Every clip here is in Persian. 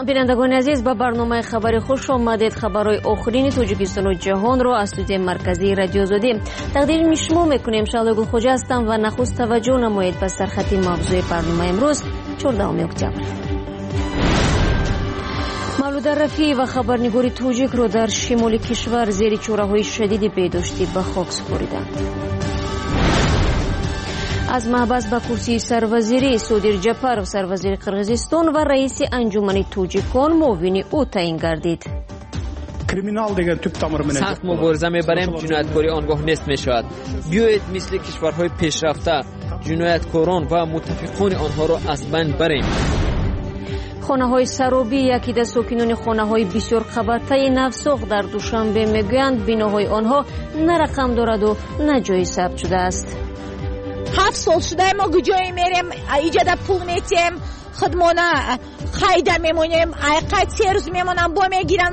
سلام بینندگان عزیز، به برنامه خبری خوش آمدید. خبرهای آخرین توجیکستان و جهان را از استودیوی مرکزی رادیو آزادی تقدیم میشما میکنیم. شعله گل خوجا هستم و نخست توجه نمایید به سرخط موضوع برنامه امروز 14 اکتبر. مولود رفیعی و خبرنگار توجیک را در شمال کشور زیر چوره‌های شدید بهداشتی به خاک سپردند. از محبس به کرسی سروزیری صادر جپرov سروزیر قرغیزستان و رئیس انجمن توجیکان معاون او تعیین گردید. سخت مبارزه میبریم، جنایتکاری آنگاه نیست میشود. بیایید مثل کشورهای پیشرفته جنایتکاران و متفقان آنها را از بین بریم. خانه های سرابی یکی از ساکنان خانه های بسیار قبرته نفساخ در دوشنبه میگویند بیناهای آنها نه رقم دارد و نه جای ثبت شده است. 7 سال شده ما گجایی میریم، ایجاد پول میتیم، خدمانه خیده میمونیم، قد 3 روز میمونم با میگیرن.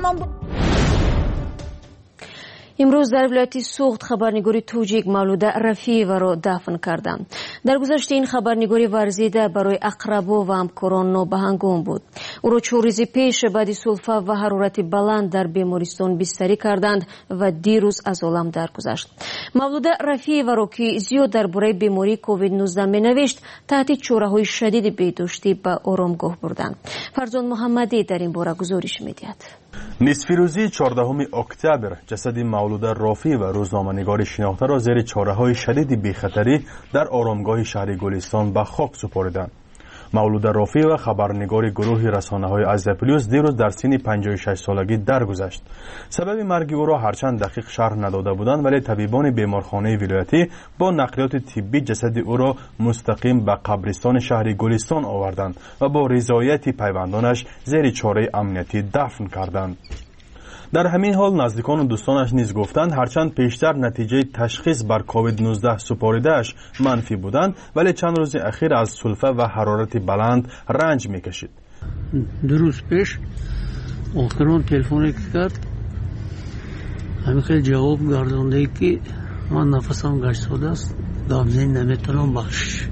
امروز در ولایت سوخت خبرنگاری توجیک مولود رفیعی را دفن کردند. در گذشته این خبرنگاری ورزیده برای اقربا و همکاران نابهنگام بود. او را 4 روز پیش بعد سلفه و حرارت بلند در بیمارستان بستری کردند و دیروز از عالم درگذشت. مولود رفیعی را که زیاد درباره بیماری کووید 19 مینوشت تحت چوره‌های شدید بهداشتی به آرامگاه بردند. فرزان محمدی در این باره گزارش می‌دهد. نصف روزی 14 اکتبر جسد مولود رافی و روزنامه‌نگار شناخته را زیر چاره‌های شدید بی‌خطری در آرامگاه شهر گلستان به خاک سپردند. مولود رافی و خبرنگار گروه رسانه‌های ازپلیوس دیروز در سن 56 سالگی درگذشت. سبب مرگ او را هرچند دقیق شرح نداده بودند، ولی طبیبان بیمارخانه ولایتی با نقلیات طبی جسد او را مستقیم به قبرستان شهر گلستان آوردند و با رضایت پیوندانش زیر چاره امنیتی دفن کردند. در همین حال نزدیکان و دوستانش نیز گفتند هرچند پیشتر نتیجه تشخیص بر کووید 19 سپرده‌اش منفی بودند، ولی چند روز اخیر از سلفه و حرارت بلند رنج میکشید. 2 روز پیش آخران تلفن کرد، همین خیلی جواب گردانده که من نفسم گشت شده است، دامزین نمیتونم بخش.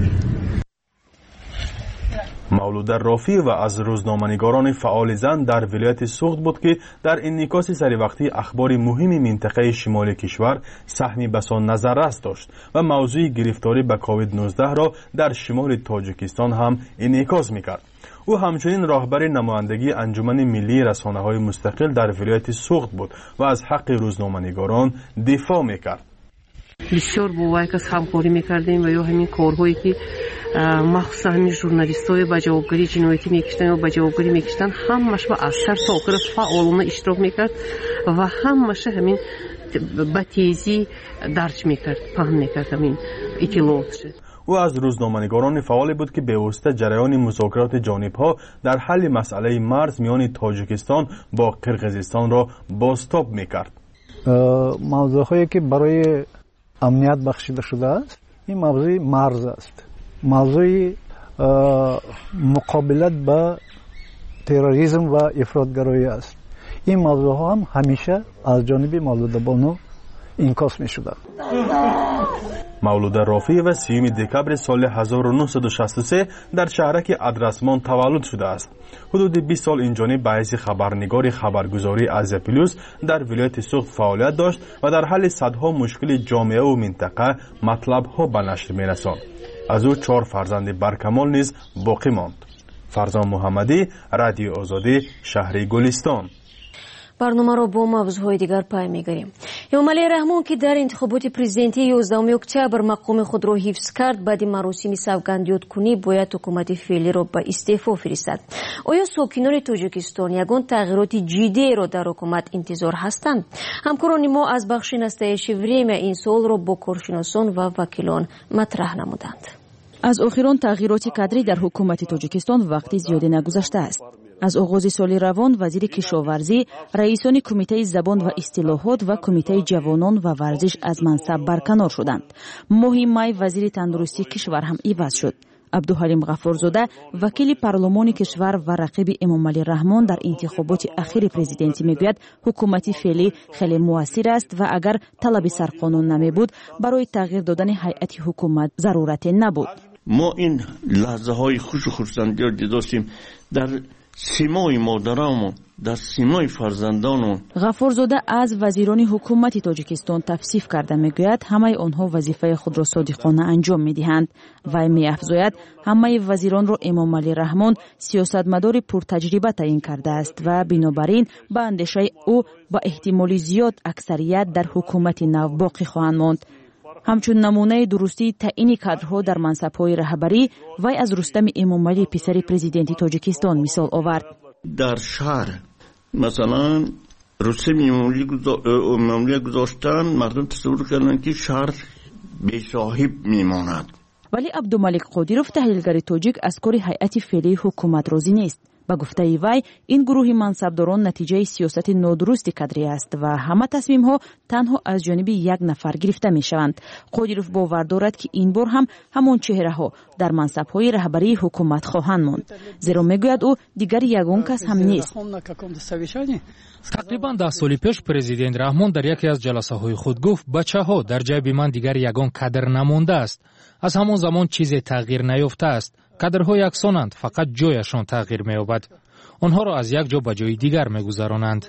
مولود رافی و از روزنامه‌نگاران فعال زن در ولایت سوخت بود که در انعکاس سری وقتی اخبار مهم منطقه شمال کشور سهمی بسان نظررس داشت و موضوع گرفتاری به کووید 19 را در شمال تاجیکستان هم انعکاس می‌کرد. او همچنین راهبر نمایندگی انجمن ملی رسانه‌های مستقل در ولایت سوخت بود و از حق روزنامه‌نگاران دفاع می‌کرد. بسیار با وایکس همکاری می‌کردیم و یا همین کارهایی که مخصوصا همین ژورنالیست‌های با جوابگری جنایتی میکشتن و با جوابگری میکشتن همش با از سر تا آخر فعالانه اشتراک میکرد و همش همین با تیزی درج میکرد، پهن میکرد همین اطلاعاتش. او از روزنامه‌نگاران فعال بود که به واسطه جریان مذاکرات جانب‌ها در حل مسئله مرز میان تاجیکستان با قرغیزستان را بازتاب میکرد. موضوعی که برای امنیت بخشیده شده است این موضوع مرز است. موضوع مقابلت با تروریسم و افراطگرایی است. این موضوع ها هم همیشه از جانب مولود بانو انعکاس می شده. مولود رافی و 30 دکبر سال 1963 در شهرک ادرسمان تولد شده است. حدود 20 سال اینجانب به حیث خبرنگار خبرگزاری ازپلیوس در ولایت سوخت فعالیت داشت و در حل صدها مشکل جامعه و منطقه مطلب‌ها به نشر می‌رساند. از او 4 فرزند برکمال نیز باقی ماند. فرزان محمدی، رادیو آزادی، شهر گلستان. برنامه را با موضوعهای دیگر پای می‌گیریم. امامعلی رحمان که در انتخابات پرزیدنتی 11 اکتبر مقام خود را حفظ کرد، بعد مراسم سوگندیادکنی باید حکومت فعلی را به استعفا فرستد. آیا ساکنان تاجیکستان یگان تغییرات جدی را در حکومت انتظار هستند؟ همکاران ما از بخش نستایش وریم این سال را با کارشناسان و وکیلان مطرح نمودند. از آخرین تغییرات کادری در حکومت تاجیکستان وقتی زیادی نگذشته است. از آغاز سال روان وزیر کشاورزی، رئیسان کمیته زبان و اصطلاحات و کمیته جوانان و ورزش از منصب برکنار شدند. ماه می وزیر تندرستی کشور هم عوض شد. عبدالحلیم غفارزاده وکیل پارلمان کشور و رقیب امامعلی رحمان در انتخابات اخیر پرزیدنتی میگوید حکومت فعلی خیلی موثر است و اگر طلب سرقانون نمی بود برای تغییر دادن هیئت حکومت ضرورت نبود. ما این لحظه های خوش و خرسندی را داشتیم در سیمای مادرامو در سیمای فرزندانو. غفورزاده از وزیران حکومت تاجیکستان تفسیف کرده میگوید همه آنها وظیفه خود را صادقانه انجام میدهند و میافزاید همه وزیران را امام علی رحمان سیاستمدار پرتجربه تعیین کرده است و بنابراین به اندیشه او با احتمال زیاد اکثریت در حکومت نو باقی خواهند ماند. همچون نمونه درستی تعیین کادرها در منصب‌های رهبری وی از رستم امامعلی پسر پرزیدنت تاجیکستان مثال آورد. در شهر مثلا رستم امامعلی گذاشتن، مردم تصور کردن که شهر بی صاحب میماند. ولی عبدالملک قادیروف تحلیلگر تاجیک از کار هیئت فعلی حکومت راضی نیست. با گفته وی این گروه منصبداران نتیجه سیاست نادرست کادری است و همه تصمیم ها تنها از جانب یک نفر گرفته می شوند. قادیروف باور دارد که این بار هم همان چهره ها در منصب های رهبری حکومت خواهند ماند، زیرا میگوید او دیگر یگان کس هم نیست. تقریبا 10 سال پیش پرزیدنت رحمان در یکی از جلسه های خود گفت بچه ها در جایب من دیگر یگان کادر نمانده است. از همان زمان چیزی تغییر نیافته است. کادرها یکسانند، فقط جایشان تغییر می‌یابد. آنها را از یک جا به جای دیگر می‌گذرانند.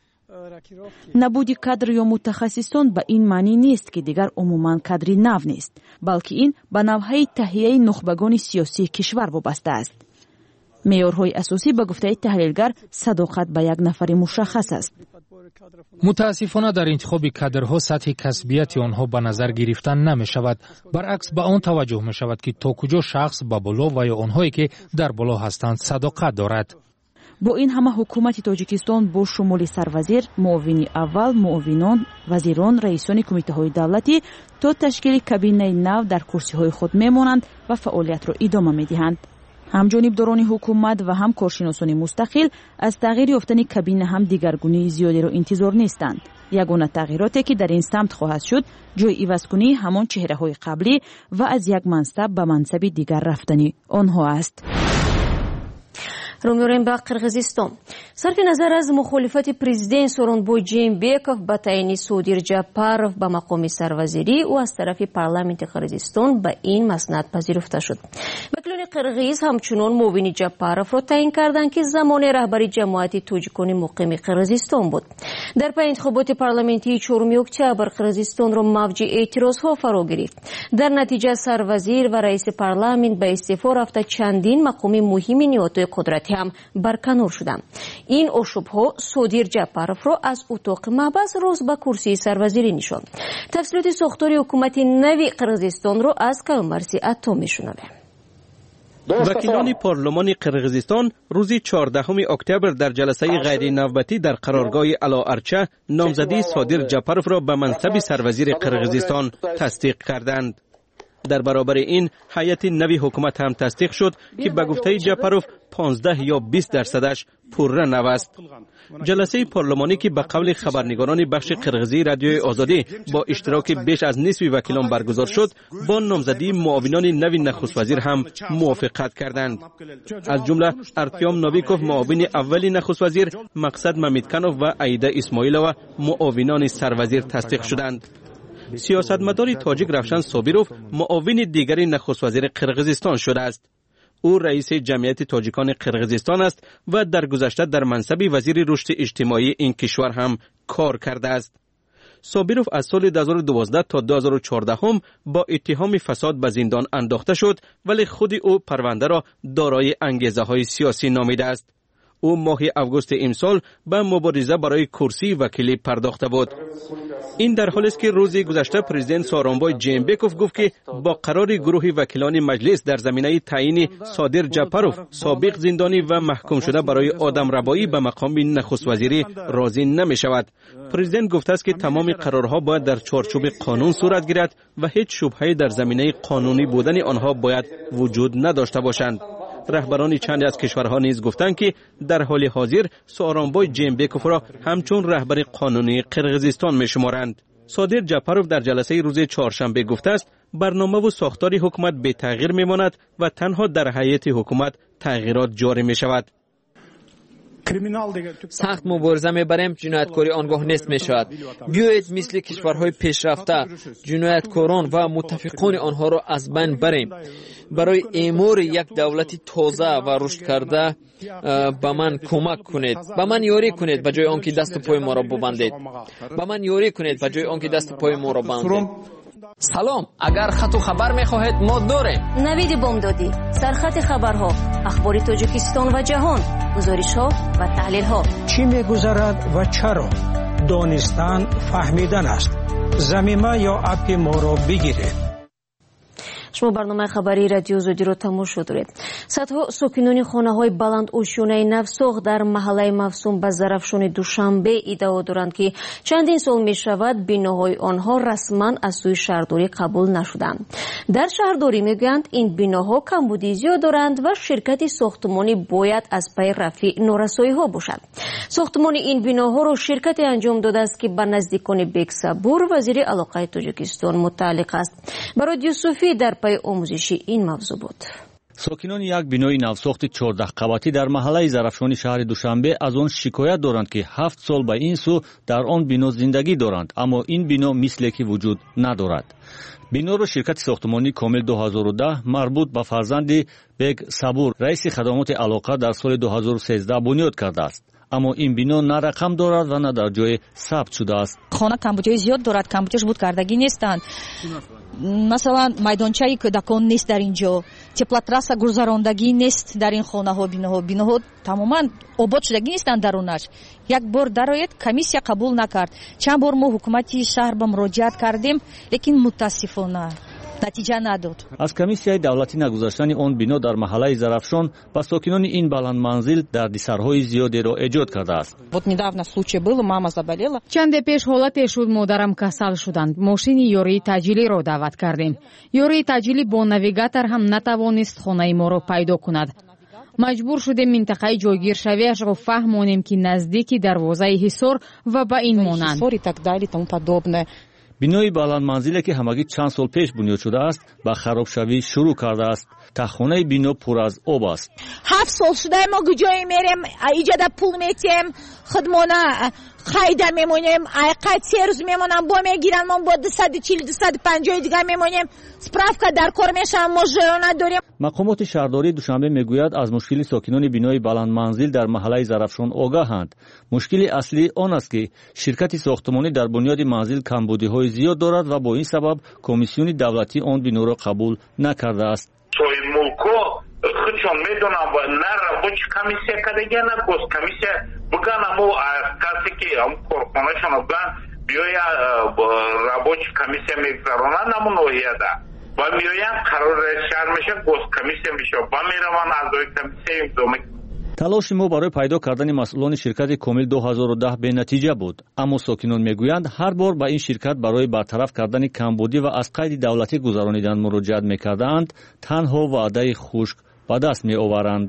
نبود کادر یا متخصصان به این معنی نیست که دیگر عموماً کادری نو نیست، بلکه این به نوعی تهیه نخبگان سیاسی کشور وابسته است. معیارهای اساسی به گفته تحلیلگر صداقت به یک نفر مشخص است. متاسفانه در انتخاب کادرها سطح کسبیت آنها به نظر گرفتن نمی شود. برعکس به آن توجه می شود که تا کجا شخص به بالا و یا آنهایی که در بالا هستند صداقت دارد. با این همه حکومت تاجیکستان با شمول سروزیر، معاون اول، معاونان، وزیران، رئیسان کمیته های دولتی تا تشکیل کابینه نو در کرسی های خود می مانند و فعالیت را ادامه می دهند. هم جانبداران حکومت و هم کارشناسان مستقل از تغییر یافتن کابینه هم دیگرگونی زیادی را انتظار نیستند. یگانه تغییراتی که در این سمت خواهد شد جای عوض کنی همان چهره‌های قبلی و از یک منصب به منصب دیگر رفتنی آنها است. رو می‌ریم به قرغیزستان. صرف نظر از مخالفت پرزیدنت سورونبوی جیمبکوف به تعیین صادر جاپاروف به مقام سروزیری او از طرف پارلمانت قرغیزستان به این مسند پذیرفته شد. وکلان قرغیز همچنان معاون جاپاروف را تعیین کردند که زمان رهبری جماعت توجیکان مقیم قرغیزستان بود. در پی انتخابات پارلمانتی 4 اکتبر قرغیزستان را موج اعتراضها فرا گرفت. در نتیجه سروزیر و رئیس پارلمان به استعفا رفته چندین مقام مهم نیروهای قدرتی هم برکنار شدند. این آشوب‌ها صادر جاپاروف را از اتاق محبس راست به کرسی سروزیری نشاند. تفصیلات ساختار حکومت نوی قرغیزستان را از کامرسی عطا می‌شنویم. وکیلان پارلمان قرغیزستان روز 14 اکتبر در جلسه غیر نوبتی در قرارگاه الاارچه نامزدی صادر جاپاروف را به منصب سروزیر قرغیزستان تصدیق کردند. در برابر این هیئت نوی حکومت هم تصدیق شد که به گفته جاپاروف 15 یا 20% پررا نو است. جلسه پارلمانی که به قول خبرنگاران بخش قرغیزی رادیوی آزادی با اشتراک بیش از نصف وکیلان برگزار شد، با نامزدی معاونان نوی نخست وزیر هم موافقت کردند. از جمله ارتیام نویکوف معاون اولی نخست وزیر، مقصد ممیدکنوف و عیده اسماعیلووا معاونان سروزیر تصدیق شدند. سیاستمدار تاجیک روشن صابیروف معاون دیگری نخست وزیر قرغیزستان شده است. او رئیس جمعیت تاجیکان قرغیزستان است و در گذشته در منصب وزیر رشد اجتماعی این کشور هم کار کرده است. صابیروف از سال 2012 تا 2014 هم با اتهام فساد به زندان انداخته شد، ولی خود او پرونده را دارای انگیزه‌های سیاسی نامیده است. او ماه اوگوست امسال به مبارزه برای کرسی وکیلی پرداخته بود. این در حالی است که روز گذشته پرزیدنت سورونبوی جیمبکوف گفت که با قرار گروه وکیلان مجلس در زمینه تعیین صادر جاپاروف سابق زندانی و محکوم شده برای آدمربایی به مقام نخست وزیری راضی نمی شود. پرزیدنت گفته است که تمام قرارها باید در چارچوب قانون صورت گیرد و هیچ شبهه‌ای در زمینه قانونی بودن آنها باید وجود نداشته باشند. رهبران چند از کشورها نیز گفتند که در حال حاضر سورونبوی جیمبکوف را همچون رهبر قانونی قرغیزستان می‌شمارند. صادر جاپاروف در جلسه روز چهارشنبه گفته است برنامه و ساختار حکومت به تغییر می‌ماند و تنها در هیئت حکومت تغییرات جاری می‌شود. سخت مبارزه میبریم، جنایتکاری آنگاه نیست میشود. بیایید مثل کشورهای پیشرفته جنایتکاران و متفقان آنها را از بین بریم. برای اعمار یک دولت تازه و رشد کرده به من کمک کنید، به من یاری کنید به جای آنکه دست و پای ما را ببندید. به من یاری کنید به جای آنکه دست و پای ما را ببندید. سلام، اگر خط و خبر میخواهید ما داریم. نوید بامدادی، سرخط خبرها، اخبار تاجیکستان و جهان، گزارش ها و تحلیل ها. چی میگذرد و چرا؟ دانستن فهمیدن است. ضمیمه یا اپ ما را بگیرید. شما برنامه خبری رادیو زودی رو تماشا دارید. صدها ساکنان خانه‌های بلند اوشیانه نفساخ در محله موسوم به ظرفشان دوشنبه ادعا دارند که چندین سال می‌شود بناهای آنها رسما از سوی شهرداری قبول نشدند. در شهرداری میگویند این بناها کمبودی زیاد دارند و شرکت ساختمانی باید از پی رفع نارسایی‌ها باشد. ساختمان این بناها را شرکت انجام داده است که به نزدیکان بیگ صبور وزیر علاقه تاجیکستان متعلق است. برای یوسفی در آموزشی این موضوع بود. ساکنان یک بنای نوساخت 14 قباتی در محله ظرفشان شهر دوشنبه از آن شکایت دارند که 7 سال به این سو در آن بنا زندگی دارند، اما این بنا مثل که وجود ندارد. بنا را شرکت ساختمانی کامل 2010 مربوط به فرزند بیگ صبور رئیس خدمات علاقه در سال 2013 بنیاد کرده است. اما این بنا نه رقم دارد و نه در جای ثبت شده است. خانه کمبودی زیاد دارد، کمبودیش بود کردگی نیستند. مثلا майдончаи кӯдакон нест дар инҷо, теплотрасса гузарондагӣ нест дар ин хонаҳо. биноҳо тамоман обод шудагӣ нестанд дарунаш. як бор дароед комиссия қабул накард. чанд бор мо ҳукумати шаҳр ба муроҷиат кардем, лекин мутаассифона натиҷа надод. аз комиссияи давлатӣ нагузаштани он бино дар маҳаллаи зарафшон ба сокинони ин баландманзил дардисарҳои зиёдеро эҷод кардааст. чанде пеш ҳолате шуд модарам касал шуданд. мошини ёрии таъҷилиро даъват кардем. ёрии таъҷилӣ бо навигатор ҳам натавонист хонаи моро пайдо кунад. маҷбур шудем минтақаи ҷойгиршавиашро фаҳмонем ки наздики дарвозаи ҳисор ва ба ин монанд. бинои баландманзиле ки ҳамагӣ чанд сол пеш бунёд шудааст ба харобшавӣ шурӯъ кардааст. таххонаи бино пур аз об аст. 7 сол шудаем мо гуҷое мерем, иҷода пул метем, хидмона хайда мемонем, айқат 3 рӯз мемонам, бо мегирам, мо бо 240-250 дига мемонем, справка дар кор мешавам, мо жӯро надорем. мақомоти шаҳрдории душанбе мегӯяд аз мушкили сокинони бинои баландманзил дар маҳаллаи зарафшон огаҳанд. мушкили аслӣ он аст ки ширкати сохтмонӣ дар бунёди манзил камбудиҳои зиёд дорад ва бо ин сабаб комиссиони давлатӣ он биноро қабул накардааст. соҳиби мулко худшон медонам на рабочий комиссия кардагия на госкомиссия бигана мо касе ки корхонашоно биган биёя рабочий комиссия мегузаронад намун ояда ва миёян қарори шаҳр меша госкомиссия меша ва мераван аъзои комиссия имзо мекунад. талоши мо барои пайдо кардани масъулони ширкати комил 2010 бенатиҷа буд, аммо сокинон мегӯянд ҳар бор ба ин ширкат барои бартараф кардани камбудӣ ва аз қайди давлатӣ гузаронидан муроҷиат мекардаанд, танҳо ваъдаи хушк ба даст меоваранд.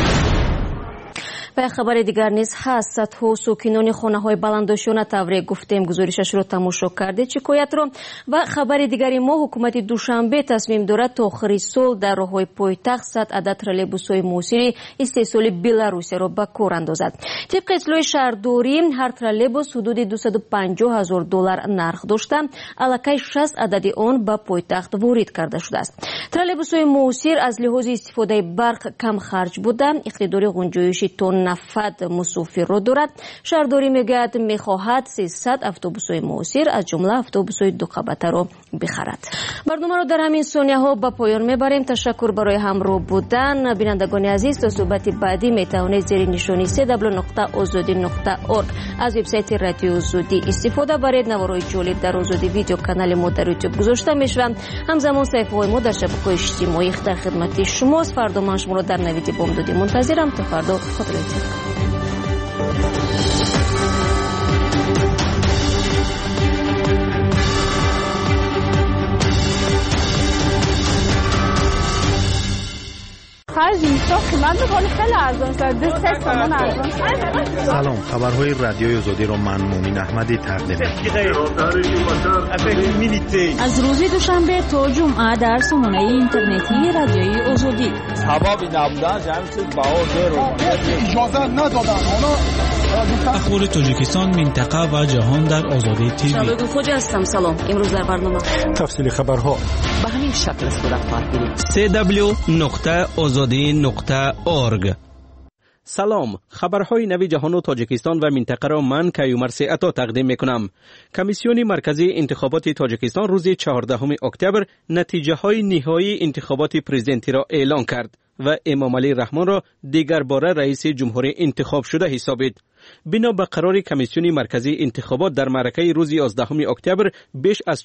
و خبر دیگر نیز هست. صدها ساکنان خانه‌های بلندوشانه تبریک گفتیم گزارشش رو تماشا کردید شکایت رو. و خبر دیگری ما حکومت دوشنبه تصمیم دارد تا آخر سال در راه‌های پایتخت 100 عدد ترولبوس‌های موثر استحصال بلاروسی را به کار اندازد. طبق اطلاع شهرداری هر ترولبوس حدود $250,000 نرخ داشته، الکی 60 عدد آن به پایتخت وارد کرده شده است. ترولبوس‌های موثر از لحاظ استفاده برق کم خرج بودند، اقتدار گنجایش تن نفد مسافر را دارد. شهرداری میگوید میخواهد 300 اتوبوس‌های موثر از جمله اتوبوس‌های دو قبطه را بخرد. برنامه را در همین ثانیه‌ها به پایان میبریم. تشکر برای همراه بودن. بینندگان عزیز، تا صحبت بعدی میتوانید زیر نشانی www.azodi.org از وبسایت رادیو زودی استفاده برید. نوارهای جالب در آزادی ویدیو کانال ما در یوتیوب گذاشته میشوند. همزمان صفحه‌های ما در شبکه‌های اجتماعی در خدمت شماست. فردا من شما را در نوید بامدادی منتظرم. تا فردا خدا خرج اینستا قیمت میکنه خیلی ارزان شده 3 تومن ارزان شده. سلام، خبرهای رادیوی آزادی را من مومین احمدی تقدیم از روز دوشنبه تا جمعه در سامانه اینترنتی رادیوی آزادی. ثوابی نبودن همین چیز بهادر رو اجازه ندادن. اخبار تاجیکستان، منطقه و جهان در آزادی تیوی. شباب خوش هستم. سلام. امروز در برنامه تفصیل خبرها به همین شکل صورت خواهد گرفت. www.azadi.org. سلام، خبرهای نوی جهان و تاجیکستان و منطقه را من کیومرث عطا تقدیم میکنم. کمیسیون مرکزی انتخابات تاجیکستان روز 14 اکتبر نتیجه های نهایی انتخابات پرزیدنتی را اعلان کرد و امامعلی رحمان را دیگر باره رئیس جمهوری انتخاب شده حسابید. بنا به قرار کمیسیون مرکزی انتخابات در معرکه روز 11 اکتبر بیش از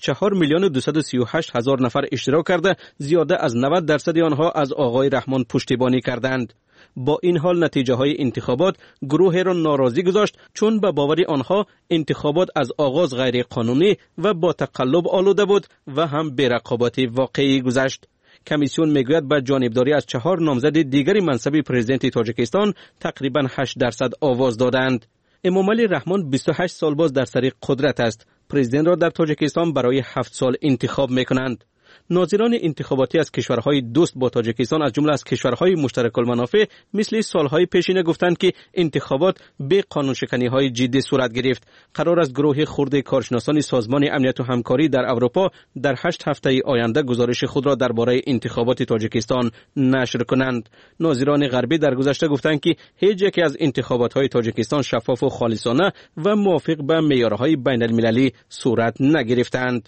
4,238,000 نفر اشتراک کرده، زیاده از 90% آنها از آقای رحمان پشتیبانی کردند. با این حال نتیجه های انتخابات گروه را ناراضی گذاشت، چون به باور آنها انتخابات از آغاز غیر قانونی و با تقلب آلوده بود و هم بی رقابت واقعی گذشت. کمیسیون میگوید با جانبداری از 4 نامزد دیگری منصب پرزیدنت تاجیکستان تقریبا 8% آواز دادند. امامعلی رحمان 28 سال باز در سر قدرت است. پرزیدنت را در تاجیکستان برای 7 سال انتخاب میکنند. ناظران انتخاباتی از کشورهای دوست با تاجیکستان از جمله از کشورهای مشترک المنافع مثل سالهای پیشین گفتند که انتخابات به قانون شکنی های جدی صورت گرفت. قرار است گروه خرد کارشناسان سازمان امنیت و همکاری در اروپا در 8 هفته آینده گزارش خود را درباره انتخابات تاجیکستان نشر کنند. ناظران غربی در گذشته گفتند که هیچ یک از انتخابات های تاجیکستان شفاف و خالصانه و موافق به معیارهای بین المللی صورت نگرفتند.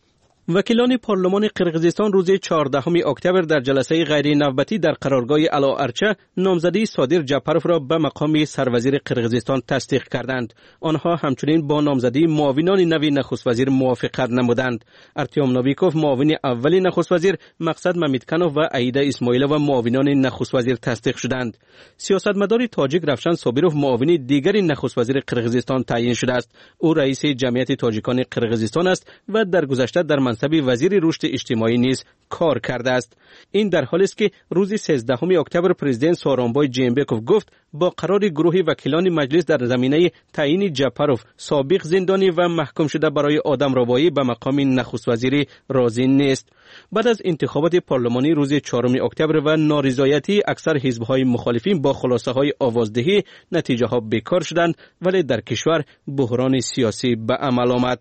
وکیلان پارلمان قرقیزستان روز 14 اکتبر در جلسه غیر نوبتی در قرارگاه الاارچه نامزدی صادر جعپروف را به مقام سروزیر قرقیزستان تصدیق کردند. آنها همچنین با نامزدی معاونان نوی نخست وزیر موافقت نمودند. ارتیوم نویکوف معاون اولی نخست وزیر، مقصد ممیدکنوف و عیده اسماعیلوف و معاونان نخست وزیر تصدیق شدند. سیاستمدار تاجیک رفشن صابروف معاون دیگری نخست وزیر قرقیزستان تعیین شده است. او رئیس جمعیت تاجیکان قرقیزستان است و در گذشته در منصب وزیر رشد اجتماعی نیز کار کرده است. این در حالی است که روز 13 اکتبر پرزیدنت سورونبای جینبکوف گفت با قرار گروه وکیلان مجلس در زمینه تعیین جعپروف سابق زندانی و محکوم شده برای آدمربایی به مقام نخست وزیری راضی نیست. بعد از انتخابات پارلمانی روز 4 اکتبر و نارضایتی اکثر حزب‌های مخالفین با خلاصه‌های آوازدهی، نتیجه ها بیکار شدند، ولی در کشور بحران سیاسی به عمل آمد.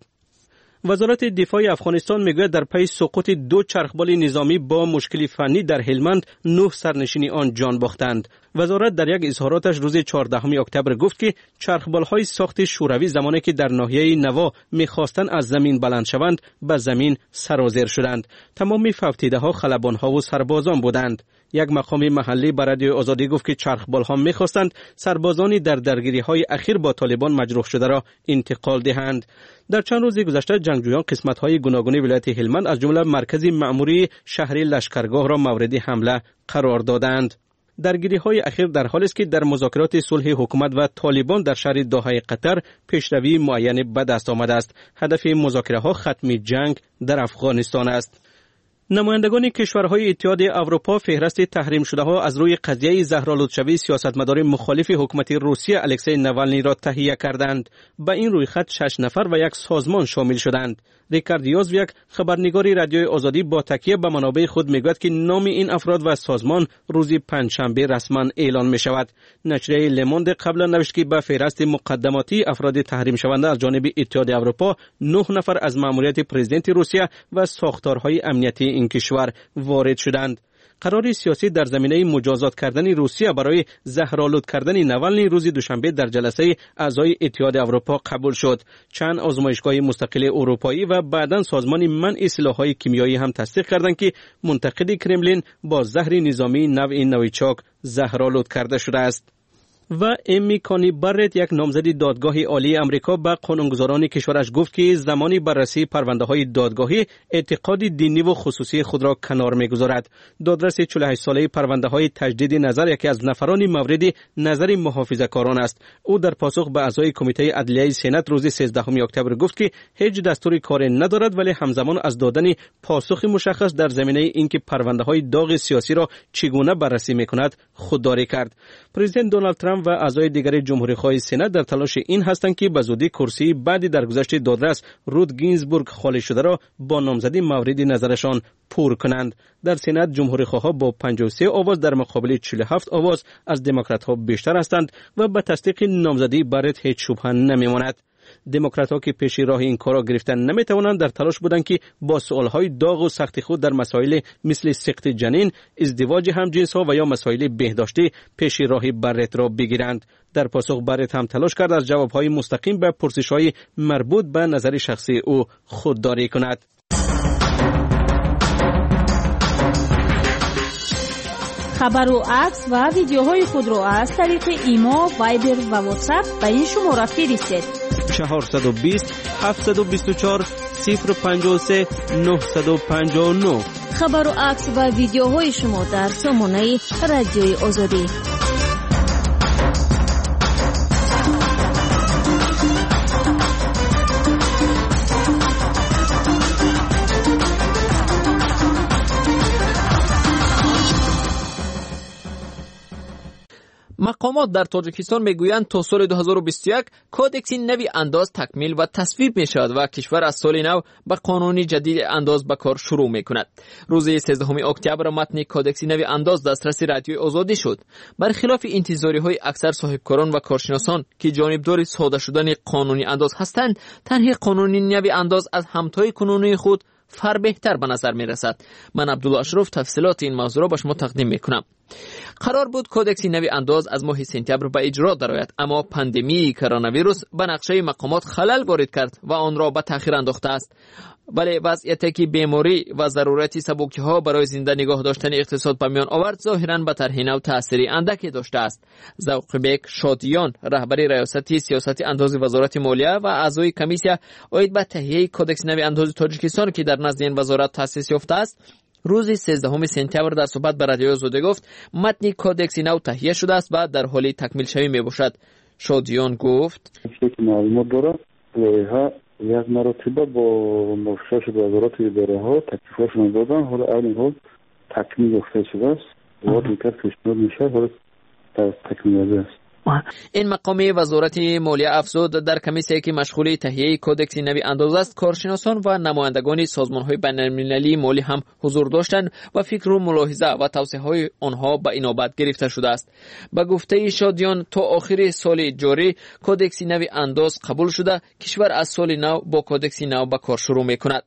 وزارت دفاع افغانستان میگوید در پی سقوط 2 چرخبال نظامی با مشکل فنی در هلمند 9 سرنشین آن جان باختند. وزارت در یک اظهاراتش روز 14 اکتبر گفت که چرخبال‌های ساخت شوروی زمانی که در ناحیه نوا می‌خواستند از زمین بلند شوند به زمین سرازیر شدند. تمام فوتیده‌ها خلبان‌ها و سربازان بودند. یک مقام محلی به رادیو آزادی گفت که چرخبال‌ها می‌خواستند سربازانی در درگیری‌های اخیر با طالبان مجروح شده را انتقال دهند. در چند روز گذشته جنگجویان قسمت‌های گوناگون ولایت هلمند از جمله مرکز مأموری شهری لشکرگاه را مورد حمله قرار دادند. درگیری‌های اخیر در حالی است که در مذاکرات صلح حکومت و طالبان در شهر دوحه قطر پیشروی معین به دست آمده است. هدف مذاکره‌ها ختم جنگ در افغانستان است. نمایندگان کشورهای اتحاد اروپا فهرست تحریم شده ها از روی قضیه زهرآلودشوی سیاستمدار مخالف حکومت روسیه الکسی ناوالنی را تهیه کردند. به این رویخط 6 نفر و یک سازمان شامل شدند. ریکارد یازویک خبرنگار رادیوی آزادی با تکیه به منابع خود میگوید که نام این افراد و سازمان روز پنجشنبه رسما اعلان می شود. نشریه لموند قبلا نوشت که به فهرست مقدماتی افراد تحریم شونده از جانب اتحاد اروپا 9 نفر از مأموریت پرزیدنت روسیه و ساختارهای امنیتی این کشور وارد شدند. قرار سیاسی در زمینه مجازات کردن روسیه برای زهرآلود کردن ناوالنی روز دوشنبه در جلسه اعضای اتحاد اروپا قبول شد. چند آزمایشگاه مستقل اروپایی و بعداً سازمان منع سلاح‌های کیمیایی هم تصدیق کردند که منتقد کرملین با زهر نظامی نوع نویچاک زهرآلود کرده شده است. و امی کانی برت، یک نامزد دادگاه عالی امریکا، به قانونگذاران کشورش گفت که زمانی بررسی پرونده های دادگاهی اعتقاد دینی و خصوصی خود را کنار میگذارد. دادرس 48 ساله پرونده های تجدید نظر یکی از نفران مورد نظر محافظه‌کاران است. او در پاسخ به اعضای کمیته عدلیه سنا روز 13 اکتبر گفت که هیچ دستوری کار ندارد، ولی همزمان از دادن پاسخ مشخص در زمینه اینکه پرونده های داغ سیاسی را چگونه بررسی میکند خودداری کرد. پرزیدنت دونالد ترامپ و اعضای دیگر جمهوری خواه سنا در تلاش این هستند که به زودی کرسی بعدی درگذشت دادرس رود گینزبورگ خالی شده را با نامزدی مورد نظرشان پر کنند. در سنا جمهوری خواها با 53 آواز در مقابل 47 آواز از دموکرات ها بیشتر هستند و به تصدیق نامزدی برت هیچ شبهه نمیماند. دموکرات ها که پیش راه این کار را گرفتن نمیتوانند در تلاش بودند که با سوال های داغ و سخت خود در مسائل مثل سقط جنین، ازدواج همجنس ها و یا مسائل بهداشتی پیش راه برت را بگیرند. در پاسخ برت هم تلاش کرد از جواب های مستقیم به پرسش های مربوط به نظر شخصی او خودداری کند. خبر و عکس و ویدیوهای خود را از طریق ایما، وایبر و واتساپ به این شماره فرستید: 420 724 053 959. خبر و عکس و ویدیوهای شما در سامانه رادیوی آزادی. مقامات در تاجیکستان میگویند تا سال 2021 کودکسی نوی انداز تکمیل و تصویب می شود و کشور از سال نو به قانونی جدید انداز به کار شروع می کند. روز 13 اکتبر متن کودکسی نوی انداز دسترس رادیوی آزادی شد. برخلاف انتظاری های اکثر صاحبکاران و کارشناسان که جانبدار ساده شدن قانونی انداز هستند، تنها قانونی نوی انداز از همتای کنونی خود فر بهتر به نظر می رسد. من عبدالله اشرف تفصیلات این موضوع را به شما تقدیم می کنم. قرار بود کودکسی نوی انداز از ماه سپتامبر به اجرا درآید، اما پاندمی کرونا ویروس به نقشه مقامات خلل وارد کرد و آن را به تأخیر انداخته است. ولی وضعیتی که بیماری و ضرورت سبکی ها برای زنده نگاه داشتن اقتصاد به میان آورد ظاهراً به طرح نو تأثیری اندکی داشته است. ذوقبک شادیان، رهبر ریاست سیاست انداز وزارت مالیه و اعضای کمیسیون اید به تهیه کودکس نوی انداز تاجیکستان که در نزد این وزارت تأسیس یافته است، روز 13 سپتامبر در صحبت به رادیوی آزادی گفت متن کودکس نو تهیه شده است و در حال تکمیل شوی میباشد. شادیان گفت معلومات داره لایحه یک مرتبه با مشخص وزارت اداره ها تکلیفاشون دادن، حالا الان حال تکمیل یافته شده است. وقتی که پیشنهاد میشه حالا تکمیل است. این مقامی وزارت مالیه افزود در کمیسیونی که مشغول تهیه کودکس نوی انداز است، کارشناسان و نمایندگان سازمان‌های بین‌المللی مالی هم حضور داشتند و فکر و ملاحظه و توصیه‌های آنها به اینابت گرفته شده است. به گفته شادیان تا آخر سال جاری کودکس نوی انداز قبول شده، کشور از سال نو با کودکس نو به کار شروع می‌کند.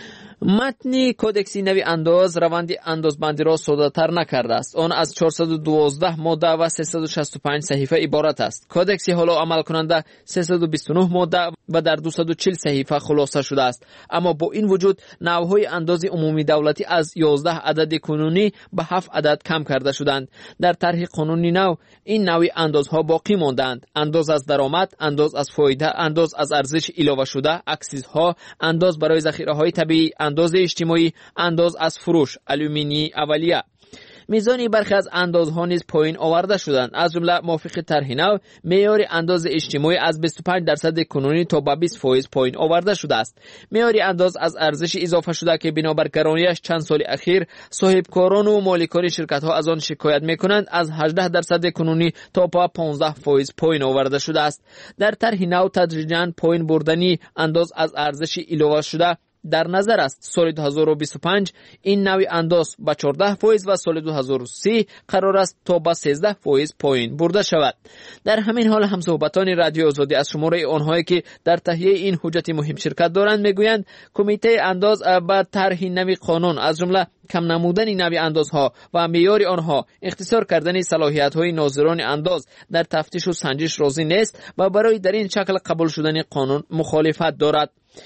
متن کودکس نوی انداز روند اندازبندی را ساده‌تر نکرده است. آن از 412 ماده و 365 صحیفه عبارت است. کودکس حالا عمل کننده 329 ماده و در 240 صحیفه خلاصه شده است. اما با این وجود نوع‌های انداز عمومی دولتی از 11 عدد کنونی به 7 عدد کم کرده شدند. در طرح قانونی نو این نوع اندازها باقی ماندند: انداز از درآمد، انداز از فایده، انداز از ارزش اضافه شده، اکسیزها، انداز برای ذخیره‌های طبیعی، انداز اجتماعی، انداز از فروش، الومینی اولیه. میزان برخی از اندازها نیز پایین آورده شدند. از جمله موافق طرح نو معیار انداز اجتماعی از 25% کنونی تا به 20% پایین آورده شده است. معیار انداز از ارزش اضافه شده که بنابر گرانیش چند سال اخیر صاحبکاران و مالکان شرکت ها از آن شکایت میکنند، از 18% کنونی تا به 15% پایین آورده شده است. در طرح نو تدریجاً پایین بردنی انداز از ارزش اضافه شده در نظر است. سال 2025 این نوع انداز به 14% و سال 2030 قرار است تا به 13% پایین برده شود. در همین حال همصحبتان رادیو آزادی از شماره آنهایی که در تهیه این حجت مهم شرکت دارند میگویند کمیته انداز به طرح نوع قانون از جمله کم نمودن نوع اندازها و معیار آنها، اختصار کردن صلاحیت‌های ناظران انداز در تفتیش و سنجش راضی نیست و برای در این شکل قبول شدن قانون مخالفت دارد.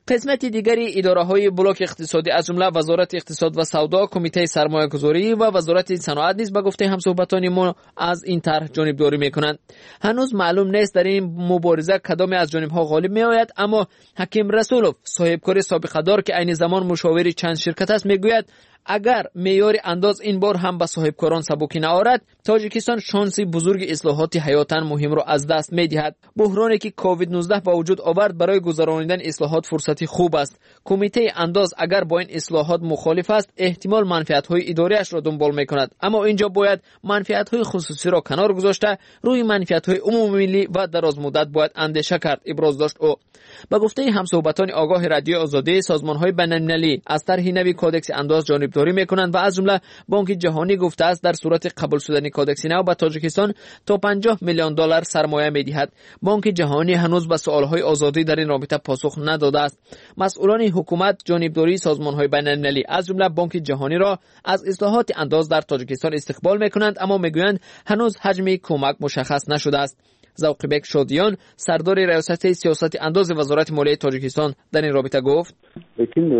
قسمت دیگری اداره‌های بلاک اقتصادی از جمله وزارت اقتصاد و سودا، کمیته سرمایه‌گذاری و وزارت صنعت نیز به گفته همصحبتان ما از این طرح جانبداری می‌کنند. هنوز معلوم نیست در این مبارزه کدام از جانب‌ها غالب می‌آید، اما حکیم رسولوف صاحبکار سابقه دار که عین زمان مشاور چند شرکت است میگوید اگر معیار انداز این بار هم به صاحبکاران سبکی نآورد، تاجیکستان شانسی بزرگ اصلاحات حیاتاً مهم را از دست می‌دهد. بحرانی که کووید 19 با وجود آورد برای گذرانیدن اصلاحات فرصتی خوب است. کمیته انداز اگر با این اصلاحات مخالف است، احتمال منفعت‌های اداریش را دنبال می‌کند، اما اینجا باید منفعت‌های خصوصی را کنار گذاشته روی منفعت‌های عمومی ملی و دراز مدت باید اندیشه کرد، ابراز داشت او. با گفته همصحبتان آگاه رادیو آزادی، سازمان‌های بین‌المللی از طرح نوی کدکس انداز جانبداری می‌کنند و از جمله بانک جهانی گفته است در صورت قبول شدن کدکس نو به تاجیکستان تا $50 میلیون سرمایه می‌دهد. بانک جهانی هنوز به سوال‌های آزادی در این رابطه پاسخ نداده است. مسئولان حکومت جانبداری سازمان‌های بین‌المللی از جمله بانک جهانی را از اصلاحات انداز در تاجیکستان استقبال می‌کنند، اما می‌گویند هنوز حجم کمک مشخص نشده است. ذوقبک شادیان سردار ریاست سیاست انداز وزارت مالیه تاجیکستان در این رابطه گفت لیکن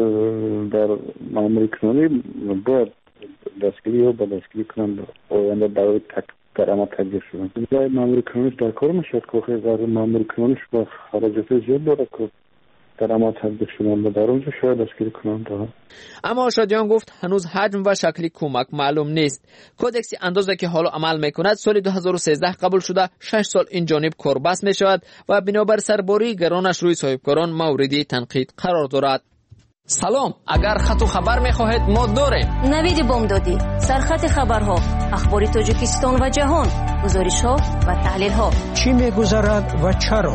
در ماموری کنی باید دستگیری و دستگیری کنند آینده برای درآمد تبدیل شدن. برای ماموری کنیش در کار میشد که غیر ماموری کنیش با خراجات زیاد داره که درآمد تبدیل شدن و در اونجا شاید دستگیری کنند. اما شادیان گفت هنوز حجم و شکل کمک معلوم نیست. کدکس اندازه که حالا عمل میکند سال 2013 قبول شده، 6 سال این جانب کاربست میشود و بنابر سرباری گرانش روی صاحبکاران موردی تنقید قرار دارد. سلام، اگر خط و خبر میخواهید ما داریم. نوید بامدادی، سرخط خبرها، اخبار تاجیکستان و جهان، گزارش‌ها و تحلیل‌ها. چی میگذرد و چرا؟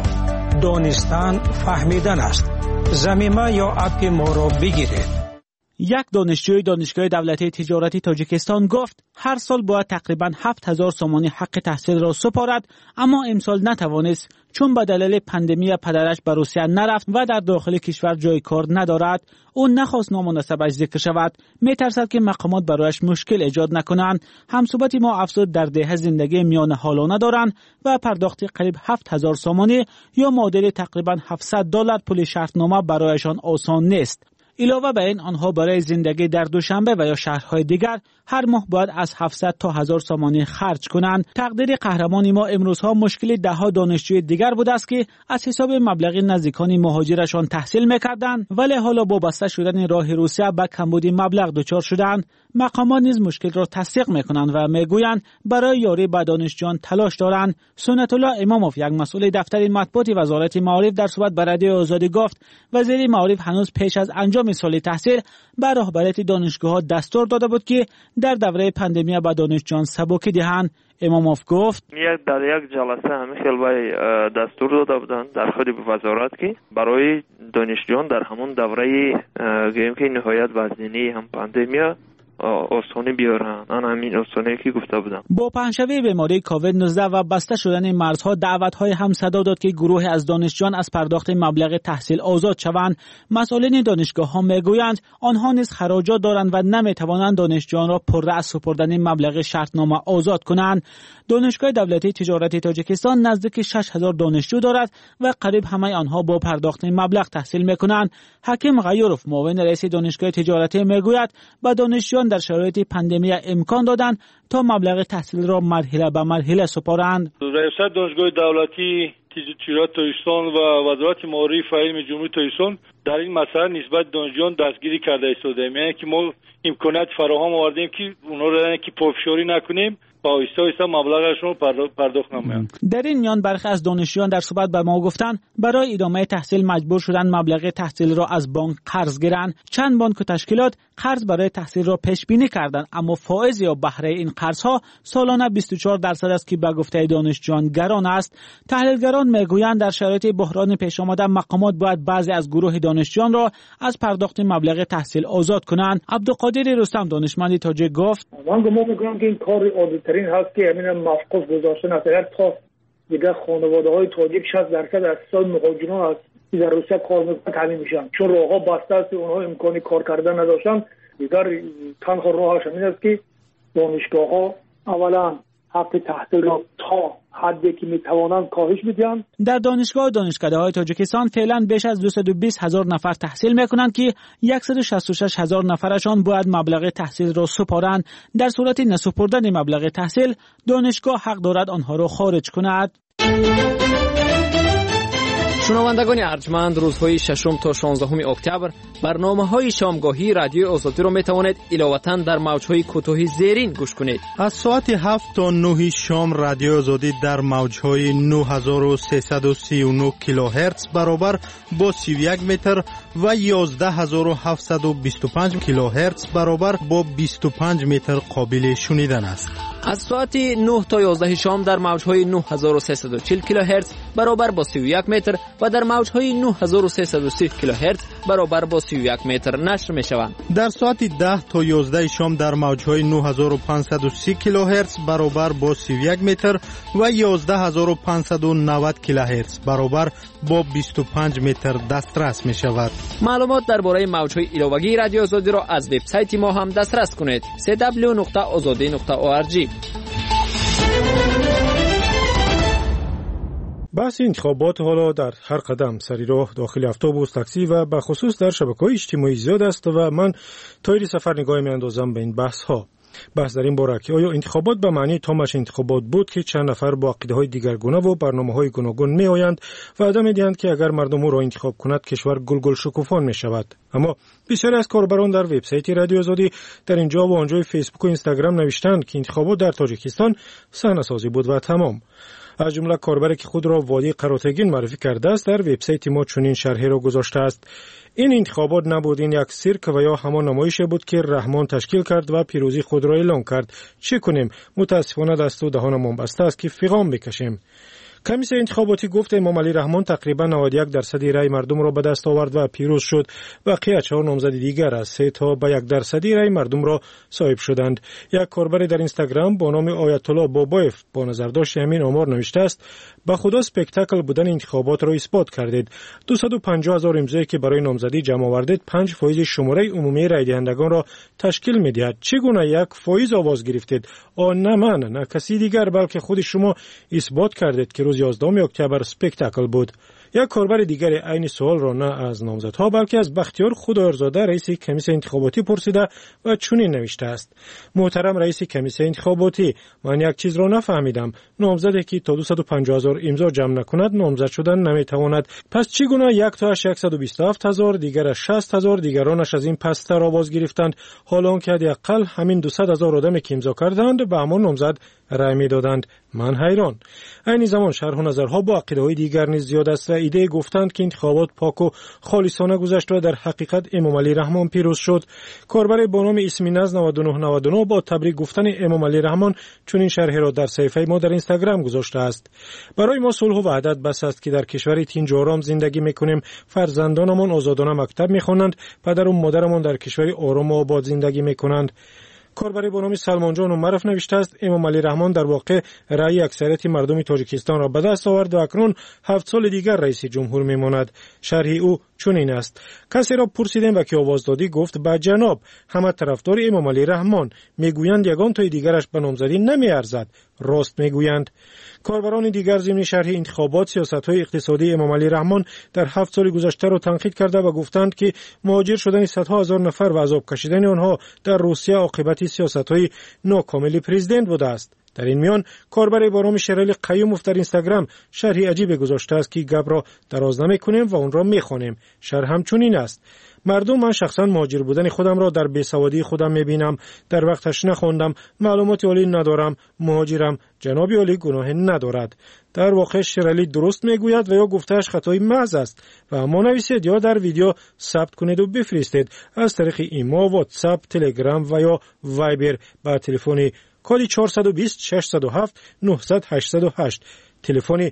دانستن فهمیدن است. زمینه یا اپ ما را بگیرید. یک دانشجوی دانشگاه دولتی تجارتی تاجیکستان گفت هر سال باید تقریباً 7000 سومانی حق تحصیل را سپارد، اما امسال نتوانست چون به دلیل پاندمی پدرش به روسیه نرفت و در داخل کشور جای کار ندارد. او نخواست نامناسبش ذکر شود، میترسد که مقامات برایش مشکل ایجاد نکنند. همصحبت ما افزود در ده زندگی میان حالانه دارند و پرداخت قریب 7000 سومانی یا معادل تقریباً $700 پول شرطنامه برایشان آسان نیست. علاوه بر این آنها برای زندگی در دوشنبه و یا شهرهای دیگر هر ماه باید از 700 تا 1000 سومانی خرج کنند. تقدیر قهرمان ما امروزها مشکل دهها دانشجوی دیگر بوده است که از حساب مبلغ نزدیکان مهاجرشان تحصیل میکردند، ولی حالا با بسته شدن راه روسیه به کمبود مبلغ دچار شدند. مقامات نیز مشکل را تصدیق میکنند و میگویند برای یاری به دانشجویان تلاش دارند. سنت الله اماموف، یک مسئول دفتر مطبوعات وزارت معارف، در صحبت با رادیو آزادی گفت وزیر معارف هنوز پیش از انجام سال تحصیل به رهبریت دانشگاه‌ها دستور داده بود که در دوره پاندمی به دانشجویان سبکی دهند. اماموف گفت در یک جلسه همه خیلی دستور داده بودند در خود وزارت که برای دانشجویان در همون دوره گیم که نهایت وزنی هم پاندمی آسانی بیارن، آن همین آسانی که گفته بودم. با پهنشوی بیماری کووید 19 و بسته شدن مرزها دعوت‌های هم صدا داد که گروه از دانشجویان از پرداخت مبلغ تحصیل آزاد شوند. مسئولین دانشگاه‌ها میگویند آنها نیز خراجات دارند و نمیتوانند دانشجویان را پررأس سپردن مبلغ شرطنامه آزاد کنند. دانشگاه دولتی تجارتی تاجیکستان نزدیک 6000 دانشجو دارد و قریب همه آنها با پرداخت مبلغ تحصیل میکنند. حکیم غیوروف، معاون رئیس دانشگاه تجارتی میگوید با دانشجویان در شرایط پاندمی امکان دادند تا مبلغ تحصیل را مرحله به مرحله سپارند. رئیس دانشگاه دولتی تجارت تاجیکستان و وزارت معارف و علم جمهوری تاجیکستان در این مسئله نسبت دانشجویان دستگیری کرده ایستادیم، یعنی که ما امکانات فراهم آوردیم که اونا را که پافشاری نکنیم با ایستا مبلغشون پرداخت نمایند. در این میان برخی از دانشجویان در صحبت به ما گفتند برای ادامه تحصیل مجبور شدن مبلغ تحصیل را از بانک قرض گیرند. چند بانک و تشکیلات قرض برای تحصیل را پیش بینی کردند، اما فائض یا بهره این قرض ها سالانه 24% است که به گفته دانشجویان گران است. تحلیلگران میگویند در شرایط بحران پیش آمده مقامات باید بعضی از گروه دانشجویان را از پرداخت مبلغ تحصیل آزاد کنند. عبدالقادر رستم، دانشمند تاجیک، گفت من گمان می‌کنم که این کار عادی‌ترین هست که همین موقف گذاشته نشه. تا دیگه خانواده‌های تاجیک 60% از سال مهاجران از در روسیه کار میکنن تعمین میشن، چون راه‌ها بسته است، اونها امکانی کار کردن نداشتن. دیگر تنها راهش همین است که دانشگاه‌ها اولا حق تحصیل را تا حدی که میتوانند کاهش بدهند. در دانشگاه و دانشکده‌های تاجیکستان فعلا بیش از 220,000 نفر تحصیل میکنند که 166,000 نفرشان باید مبلغ تحصیل را سپارند. در صورت نسپردن مبلغ تحصیل دانشگاه حق دارد آنها را خارج کند. شنوندگان ارجمند، روزهای 6 تا 16 اکتبر برنامه‌های شامگاهی رادیوی آزادی را می‌توانید علاوه‌اً در موج‌های کوتاه زیرین گوش کنید. از ساعت 7 تا 9 شام رادیو آزادی در موج‌های 9339 کیلوهرتز برابر با 31 متر و 11725 کیلوهرتز برابر با 25 متر قابل شنیدن است. از ساعت 9 تا 11 شام در موج‌های 9340 کیلوهرتز برابر با 31 متر و در موج‌های 9330 کیلوهرتز برابر با 31 متر نشر می‌شوند. در ساعت 10 تا 11 شام در موج‌های 9530 کیلوهرتز برابر با 31 متر و 11590 کیلوهرتز برابر با 25 متر دسترس می‌شود. معلومات درباره موج‌های علاوه‌ای رادیو آزادی را از وبسایت ما هم دسترس کنید: www.azadi.org. بحث انتخابات حالا در هر قدم سری راه داخل اتوبوس، تاکسی و به خصوص در شبکه‌های اجتماعی زیاد است و من تایید سفر نگاه می‌اندازم به این بحث‌ها. بحث در این باره که آیا انتخابات به معنی تامش انتخابات بود که چند نفر با عقیده‌های دیگرگونه و برنامه‌های گوناگون می‌آیند و وعده می‌دهند که اگر مردم را انتخاب کند کشور گل شکوفان می‌شود. اما بسیاری از کاربران در وبسایت رادیو آزادی در اینجا و آنجای فیسبوک و اینستاگرام نوشتند که انتخابات در تاجیکستان صحنه‌سازی بود و تمام. از جمله کاربری که خود را وادی قراتگین معرفی کرده است در وبسایت ما چنین شرحی را گذاشته است: این انتخابات نبود، این یک سیرک و یا همان نمایشی بود که رحمان تشکیل کرد و پیروزی خود را اعلام کرد. چه کنیم؟ متاسفانه دست و دهانمان بسته است که فیغام بکشیم. کمیسیون انتخاباتی گفت امام علی رحمان تقریبا 91% رای مردم را به دست آورد و پیروز شد. بقیه 4 نامزد دیگر از 3 تا به 1% رای مردم را صاحب شدند. یک کاربر در اینستاگرام با نام آیت الله بابایف با نظرداشت همین آمار نوشته است: به خدا اسپکتاکل بودن انتخابات را اثبات کردید. 250,000 امضایی که برای نامزدی جمع آوردید 5% شماره عمومی رای دهندگان را تشکیل می‌دهد. چگونه 1% آواز گرفتید؟ نه من، نه کسی دیگر، بلکه خود شما اثبات کردید که روز 11 اکتبر اسپکتاکل بود. یک کاربر دیگر عین سوال را نه از نامزدها بلکه از بختیار خدایارزاده رئیس کمیسیون انتخاباتی پرسیده و چنین نوشته است: محترم رئیس کمیسیون انتخاباتی، من یک چیز را نفهمیدم. نامزدی که تا 250,000 امضا جمع نکند نامزد شدن نمیتواند. پس چگونه 1 تا 127,000 دیگر 60,000 دیگرانش از این پستر آواز گرفتند، حالا که حداقل همین 200,000 آدمی که امضا کردند به همان نامزد رای میدادند؟ من حیران. این زمان شرح و نظرها با عقیده‌های دیگر نیز زیاد است و ایده گفتند که انتخابات پاک و خالصانه گذشت و در حقیقت امام علی رحمان پیروز شد. کاربر با نام اسمیناز 9999 با تبریک گفتن امام علی رحمان چنین شرح را در صفحه ما در اینستاگرام گذاشته است: برای ما صلح و وحدت بس است که در کشوری تنج و آرام زندگی میکنیم. فرزندانمان آزادانه مکتب میخوانند، پدر و مادرمان در کشوری آرام و آباد زندگی میکنند. کاربری با نام سلمان جان عمرف نوشته است: امام علی رحمان در واقع رأی اکثریت مردم تاجیکستان را به دست آورد و اکنون 7 سال دیگر رئیس جمهور میماند. شرح او چنین است: کسی را پرسیدیم و که آواز دادی گفت با جناب. همه طرفدار امام علی رحمان، میگویند یگان تای دیگرش به نامزدی نمیارزد. راست میگویند. کاربران دیگر ضمن شرح انتخابات سیاست‌های اقتصادی امام علی رحمان در 7 سال گذشته را تنقید کرده و گفتند که مهاجر شدن صدها هزار نفر و عذاب کشیدن آنها در روسیه عاقبت سیاست‌های ناکامل پرزیدنت بوده است. در این میان کاربر با نام شرایل قیوموف در اینستاگرام شرحی عجیب گذاشته است که گپ را دراز نمی‌کنیم و اون را می‌خوانیم. شرح همچنین است: مردم، من شخصا مهاجر بودن خودم را در بیسوادی خودم می‌بینم. در وقتش نخواندم، معلومات عالی ندارم، مهاجرم. جناب عالی گناه ندارد. در واقع شرایلی درست میگوید و یا گفتهش خطای محض است و اما نویسید یا در ویدیو ثبت کنید و بفرستید از طریق ایما، واتساپ، تلگرام و یا وایبر با تلفن کد 420 607 900 808. تلفن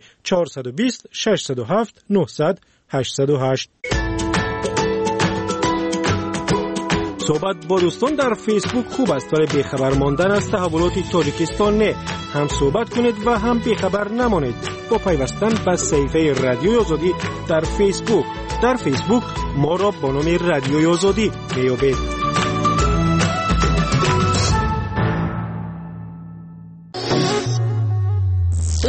420 607 900 808. صحبت با دوستان در فیسبوک خوب است ولی بیخبر ماندن از تحولات تاجیکستان نه. هم صحبت کنید و هم بیخبر نمانید با پیوستن به صفحه رادیوی آزادی در فیسبوک. در فیسبوک ما را با نام رادیوی آزادی میابید.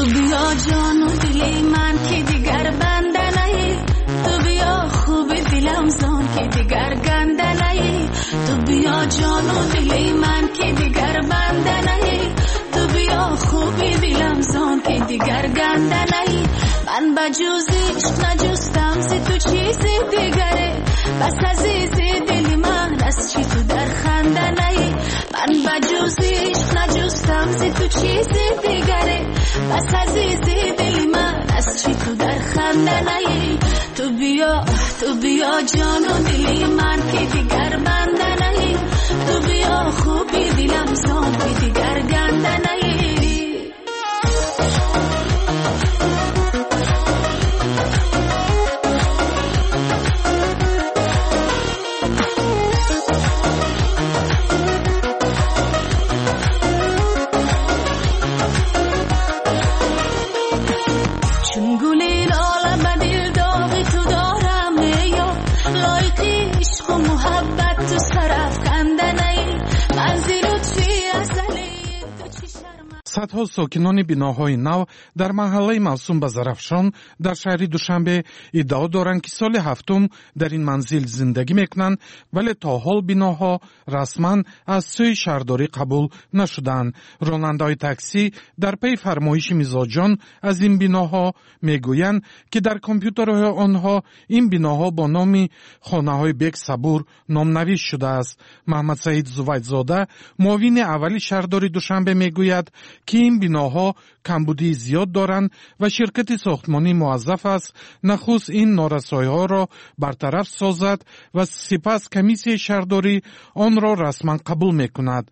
تو بیا جان و دل من که دیگر بنده نهی تو بیا خوب دلم زان که دیگر گنده نهی تو بیا جان و دل من که دیگر بنده نهی تو بیا خوب دلم زان که دیگر گنده نهی من بجز عشق نجستم ز تو چیزی دیگره بس عزیز دل من از چی تو در خنده نهی من بجز عشق نجستم ز تو چیزی دیگره بس عزیز دل من از چی تو در خنده نهی تو بیا جان و دل من که دیگر بنده نهی تو بیا خوبی دلم زان که دیگر گنده نهی صدها ساکنان بیناهای نو در محله موسوم به زرافشان در شهر دوشنبه ادعا دارند که سال هفتم در این منزل زندگی میکنند ولی تا حال بیناها رسما از سوی شهرداری قبول نشدند. راننده‌های تاکسی در پی فرمایش میزاجان از این بیناها میگویند که در کامپیوترهای آنها این بیناها با نام خانه‌های بک صبور نامنویس شده است. محمد سعید زویدزاده معاون اولی شهرداری دوشنبه میگوید که این بیناها کمبودی زیاد دارند و شرکت ساختمانی موظف است نخست این نارسایی‌ها را برطرف سازد و سپس کمیسیون شهرداری آن را رسما قبول میکند.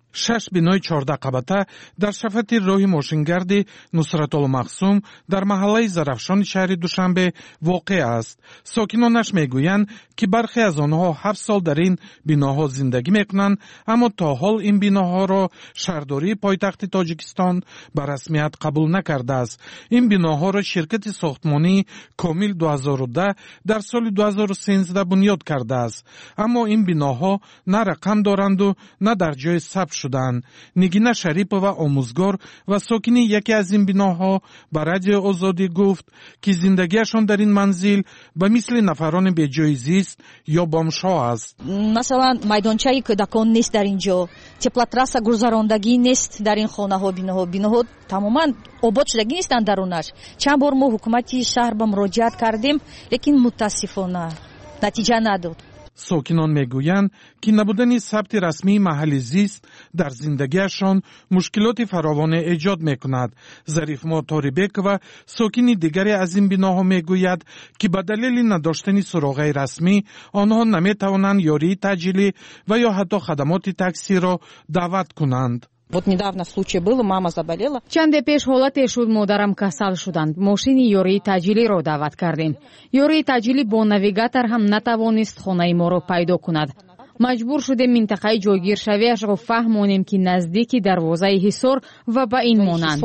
6 بینای 14 قبطه در شفت راه ماشینگرد نصرت‌المقصوم در محله زرافشان شهر دوشنبه واقع است. ساکنانش میگویند که برخی از آنها 7 سال در این بیناها زندگی میکنند اما تا حال این بیناها را شهرداری پایتخت تاجیکستان به رسمیت قبول نکرده است. این بیناها را شرکت ساختمانی کامل 2010 در سال 2013 بنیاد کرده است اما این بیناها نه رقم دارند و نه در جای ثبت شدند. نگینه شریپова آموزگار و ساکن یکی از این بیناها به رادیو آزادی گفت که زندگیشان در این منزل به مثل نفران به جای زیست یا بامش‌ها است. مثلا майдончаи кӯдакон нест дар инҷо, теплотрасса гузарондагӣ нест дар ин хонаҳо, биноҳо тамоман обод шудагӣ нестанд дарунаш. чанд бор мо ҳукумати шаҳр ба муроҷиат кардем, лекин мутаассифона натиҷа надод. ساکنان میگویند که نبودن ثبت رسمی محل زیست در زندگیشان مشکلات فراوان ایجاد میکند. ظریف مطاربک و ساکن دیگری از این بیناها میگوید که به دلیل نداشتن سراغ رسمی آنها نمیتوانند یاری تعجیلی و یا حتی خدمات تاکسی را دعوت کنند. Вот недавно случай был, мама заболела. چند پیش حالت شد مادرم کسل شدند. ماشین یاری تاجیلی را دعوت کردیم. یاری تاجیلی با نویگاتور هم نتوانست خانه ما را پیدا کند. مجبور شدیم منطقه جایگیر شویش را فهمانیم که نزدیکی دروازه حصار و به این مانند.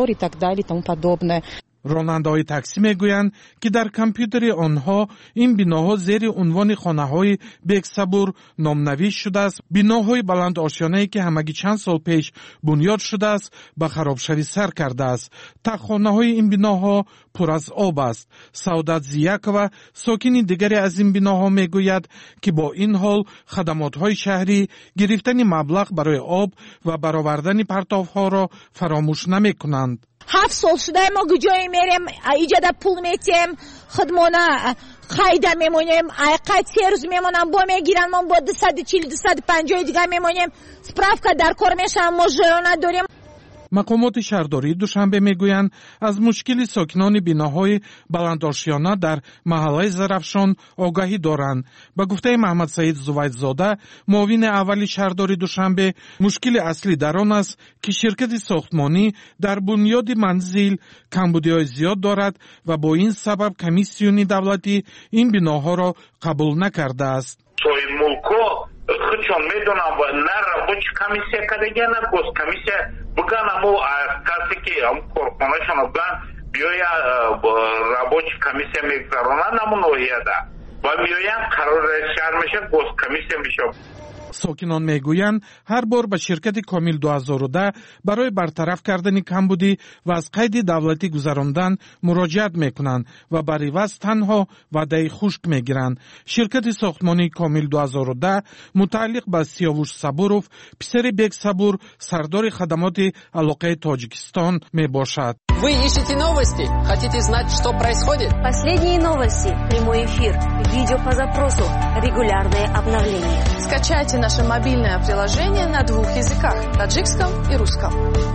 راننده‌های تاکسی میگویند که در کامپیوتر آنها این بیناها زیر عنوان خانه‌های بک صبور نامنویس شده است. بیناهای بلند آشیانه‌ای که همگی چند سال پیش بنیاد شده است به خرابشوی سر کرده است. تخانه‌های این بیناها پر از آب است. سعادت زیکова ساکن دیگری از این بیناها میگوید که با این حال خدمات‌های شهری گرفتن مبلغ برای آب و برآوردن پرتاب‌ها را فراموش نمی‌کنند. 7 سال شده ما گوجای میریم ایجاد پول میتیم خدمانه خایده میمونیم قد 3 روز میمونم با میگیرن ما با 240-250 دیگه میمونیم سپراوکا در کار میشم ما ژرو نداریم. مقامات شهرداری دوشنبه میگویند از مشکل ساکنان بیناهای بلندآشیانه در محله زرافشان آگاهی دارند. به گفته محمد سعید زویدزاده معاون اولی شهرداری دوشنبه مشکل اصلی در آن است که شرکت ساختمانی در بنیاد منزل کمبودی‌های زیاد دارد و با این سبب کمیسیون دولتی این بیناها را قبول نکرده است. خودشان میدونم و نه رابطه کمیسیه کدگی نه گوست کمیسیه بگن امو کسی که هم کارخانهشان بگن بیایا رابطه کمیسیه میگذارانه نمون نوحیه ده و میایم قرار شهر میشه گوست کمیسیه میشه ساکنان میگویند هر بار به شرکت کامل 2010 برای برطرف کردن کمبودی و از قید دولتی گذراندن مراجعت میکنند و بر عوض تنها وعده خشک میگیرند. شرکت ساختمانی کامل 2010 متعلق به سیاوش صبورов پسر بیگ صبور سردار خدمات علاقه تاجیکستان می باشد. Вы ищете новости? Хотите знать, что происходит? Последние новости, прямой эфир, видео по запросу, регулярные обновления. Скачайте наше мобильное приложение на 2 языках – таджикском и русском.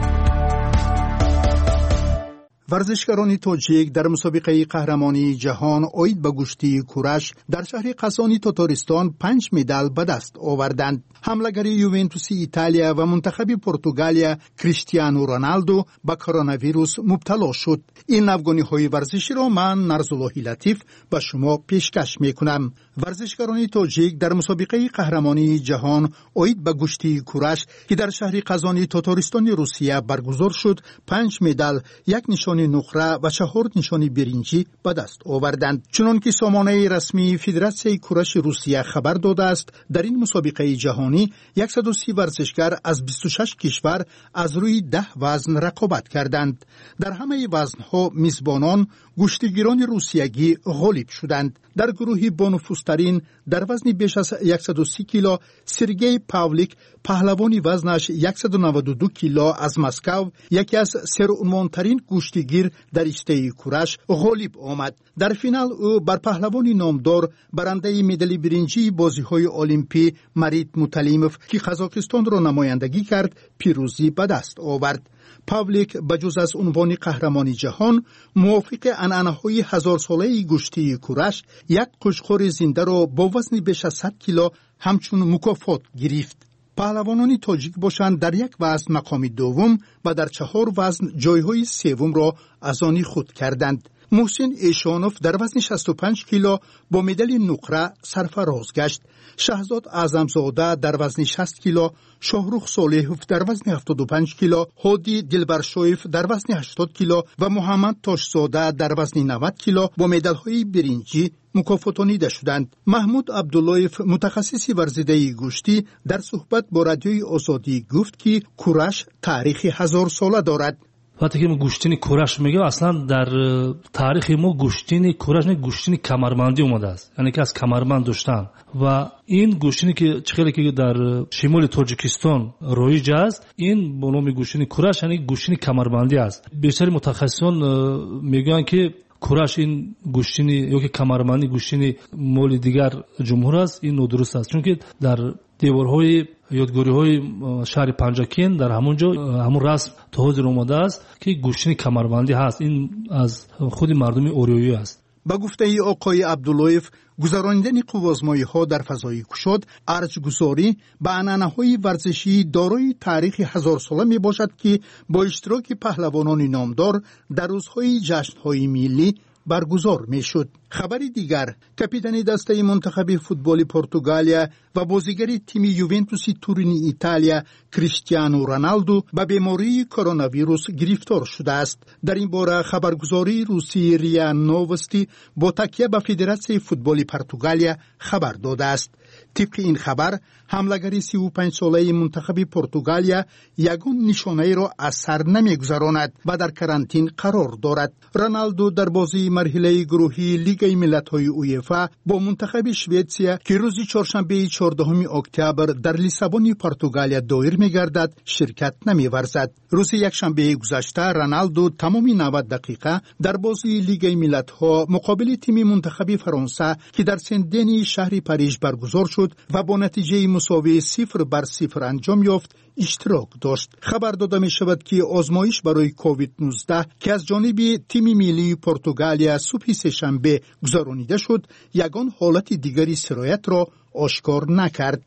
ورزشکاران تاجیک در مسابقه قهرمانی جهان اوید به گشتی کورش در شهر قزانی تاتارستان 5 مدال به دست آوردند. حمله‌گر یوونتوس ایتالیا و منتخب پرتغالیا کریستیانو رونالدو به کرونا ویروس مبتلا شد. این افغانی‌های ورزشی را من نرزالله لطیف به شما پیشکش می‌کنم. ورزشکاران تاجیک در مسابقه قهرمانی جهان اوید به گشتی کورش که در شهر قزانی تاتارستان روسیه برگزار شد 5 مدال، 1 نشان نقره و 4 نشان برنجی به دست آوردند. چنانکه سامانه رسمی فدراسیون کورش روسیه خبر داده است، در این مسابقه جهانی 130 ورزشکار از 26 کشور از روی 10 وزن رقابت کردند. در همه وزنها میزبانان گشتیگیران روسیگی غالب شدند. در گروه بانفوذترین در وزن بیش از 130 کیلو سرگئی پاولیک پهلوانی وزنش 192 کیلو از مسکو یکی از سرعنوانترین گشتیگیر در رشته کورش غالب آمد. در فینال او بر پهلوانی نامدار برنده مدال برنجی بازی‌های المپی مرید متلیموف که قزاقستان را نمایندگی کرد پیروزی به دست آورد. پاولیک بجز از عنوان قهرمانی جهان موافق عنعنه‌های 1000 ساله گشتی کورش یک قشقور زنده را با وزن بیش از 100 کیلو همچون مکافات گرفت. پهلوانان تاجیک باشند در یک وزن مقام دوم و در 4 وزن جایهای سوم را از آن خود کردند. محسن ایشانوف در وزن 65 کیلو با مدال نقره سرفراز گشت. شهزاد اعظمزاده در وزن 60 کیلو، شاهرخ صالحوف در وزن 75 کیلو، هادی دلبرشویف در وزن 80 کیلو و محمد تاشزاده در وزن 90 کیلو با مدال‌های برنجی مکافاتانیده شدند. محمود عبداللهیف متخصص ورزیده گوشتی در صحبت با رادیوی آزادی گفت که کورش تاریخ 1000 ساله دارد. وقتی که ما گوشتین کورش میگیم اصلا در تاریخ ما گوشتین کورش نه گوشتین کمربندی اومده است، یعنی که از کمربند داشتن و این گوشتینی که خیلی که در شمال تاجیکستان رایج است، این به نام گوشتین کورش یعنی گوشتین کمربندی است. بیشتر متخصصان میگن که کورش این گوشتینی یا که کمربندی گوشتینی مال دیگر جمهور است، این نادرست است، چون که در دیوارهای یادگاری‌های شهر پنجاکین در همونجا همون رسم تا حاضر اومده است که گوشتین کمربندی هست. این از خود مردم اوریایی است. با گفته ای آقای عبداللهیف، گذراندن قوازمایی‌ها در فضای گشاد ارزگذاری به عنعنه‌های ورزشی دارای تاریخ 1000 ساله می باشد که با اشتراک پهلوانان نامدار در روزهای جشن‌های ملی برگزار می شد. خبری دیگر، کاپیتان دسته منتخب فوتبال پرتغالیا و بازیگر تیم یوونتوس تورین ایتالیا کریستیانو رونالدو به بیماری کرونا ویروس گرفتار شده است. در این باره خبرگزاری روسی ریا نووستی با تکیه به فدراسیون فوتبال پرتغالیا خبر داده است. طبق این خبر، حمله‌گر 35 ساله منتخب پرتغالیا یگان نشانه را از سر نمی‌گذراند و در کرانتین قرار دارد. رونالدو در بازی مرحله گروهی لیگ ملت‌های اویفا با منتخب شوئدیا که روز چهارشنبه 14 اکتبر در لیسابون پرتغالیا دایر می‌گردد شرکت نمی‌ورزد. روز یکشنبه گذشته رونالدو تمامی 90 دقیقه در بازی لیگ ملت‌ها مقابل تیم منتخب فرانسه که در سن-دنی شهر پاریژ برگزار شد و با نتیجه مساوی 0-0 انجام یافت اشتراک داشت. خبر داده می شود که آزمایش برای کووید 19 که از جانب تیم ملی پرتغالیا صبح سه‌شنبه گذرانیده شد، یگان حالت دیگری سرایت را آشکار نکرد.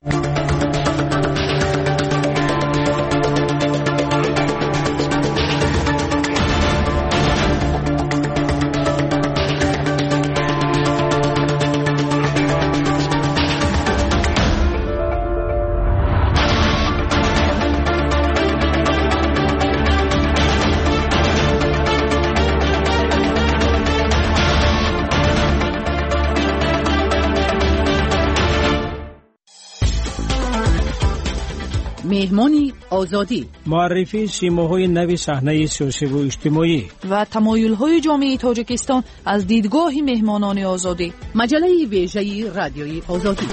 آزادی، معرفی سیماهای نو صحنه سیاسی و اجتماعی و تمایل‌های جامعه تاجیکستان از دیدگاه مهمانان آزادی. مجله ویژه رادیوی آزادی.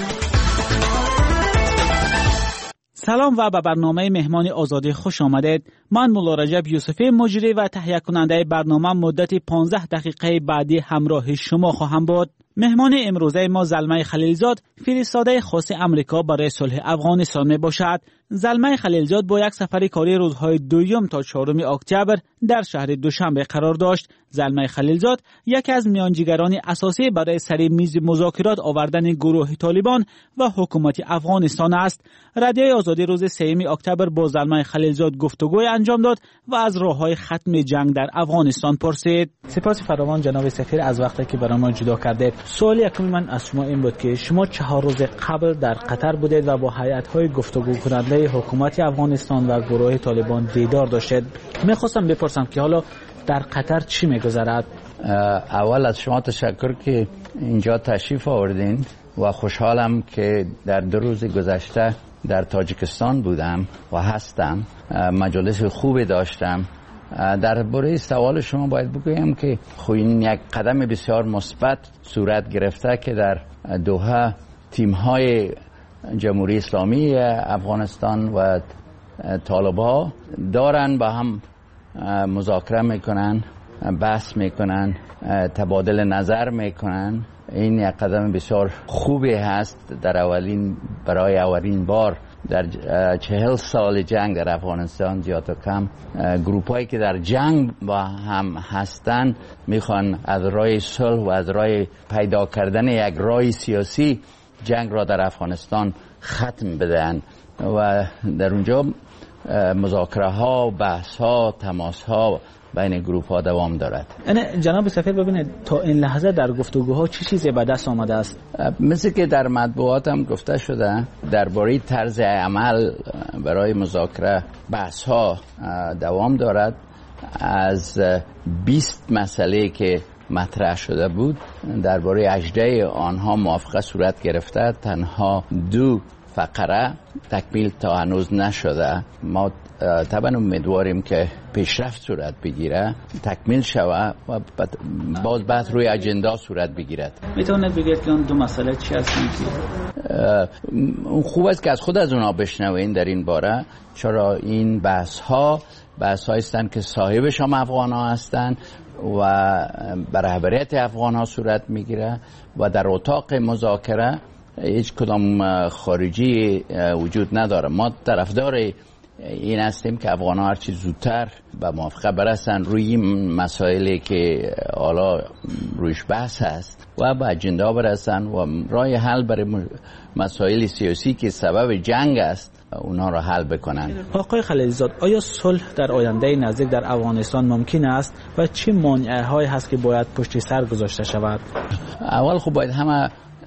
سلام و به برنامه مهمان آزادی خوش آمدید. من مولا رجب یوسفی مجری و تهیه کننده برنامه مدت 15 دقیقه بعدی همراه شما خواهم بود. مهمان امروزه ما زلمه خلیلزاد، فرستاده خاص امریکا برای صلح افغانستان می باشد. زلمه خلیلزاد با یک سفر کاری روزهای 2 تا 4 اکتبر در شهر دوشنبه قرار داشت. زلمه خلیلزاد یکی از میانجیگران اساسی برای سر میز مذاکرات آوردن گروه طالبان و حکومت افغانستان است. رادیوی آزادی روز 3 اکتبر با زلمه خلیلزاد گفتگوی انجام داد و از راههای ختم جنگ در افغانستان پرسید. سپاس فراوان جناب سفیر از وقتی که برای ما جدا کردید. سوال یکم من از شما این بود که شما 4 روز قبل در قطر بودید و با هیئت‌های گفتگو کننده حکومت افغانستان و گروه طالبان دیدار داشتید. می‌خواستم بپرسم که حالا در قطر چی می‌گذرد؟ اول از شما تشکر که اینجا تشریف آوردین و خوشحالم که در 2 روز گذشته در تاجیکستان بودم و هستم. مجالس خوبی داشتم. درباره سوال شما باید بگویم که این یک قدم بسیار مثبت صورت گرفته که در دوحه تیم‌های جمهوری اسلامی افغانستان و طالبان دارن با هم مذاکره میکنن، بحث میکنن، تبادل نظر میکنن. این یک قدم بسیار خوبی هست برای اولین بار در 40 سال جنگ در افغانستان زیاد و کم گروپایی که در جنگ با هم هستن میخوان از راه صلح و از راه پیدا کردن یک راه سیاسی جنگ را در افغانستان ختم بدن و در اونجا مذاکره ها، بحث ها، تماس ها بین گروپ ها دوام دارد. جناب سفیر ببینید تا این لحظه در گفتگوها چه چیزی به دست آمده است؟ مثل که در مطبوعات هم گفته شده درباره طرز عمل برای مذاکره بحث ها دوام دارد. از 20 مسئله که مطرح شده بود درباره 18 آنها موافقه صورت گرفته، تنها 2 فقره تکمیل تا هنوز نشده. ما طبعا امیدواریم که پیشرفت صورت بگیره، تکمیل شود و باز بعد روی اجندا صورت بگیرد. میتونید بگید که اون 2 مسئله چی هستن؟ خوب است که از خود از اونا بشنوین در این باره، چرا این بحث ها هستند که صاحبش هم افغان ها هستند و بر رهبریت افغان ها صورت میگیره و در اتاق مذاکره هیچ کدام خارجی وجود نداره. ما طرفدار این هستیم که افغان ها هرچی زودتر به موافقه برسن روی این مسائلی که حالا رویش بحث هست و به اجندا برسن و راه حل برای مسائل سیاسی که سبب جنگ است اونها را حل بکنن. آقای خلیلزاد، آیا صلح در آینده نزدیک در افغانستان ممکن است و چه مانع‌هایی هست که باید پشت سر گذاشته شود؟ اول خب باید همه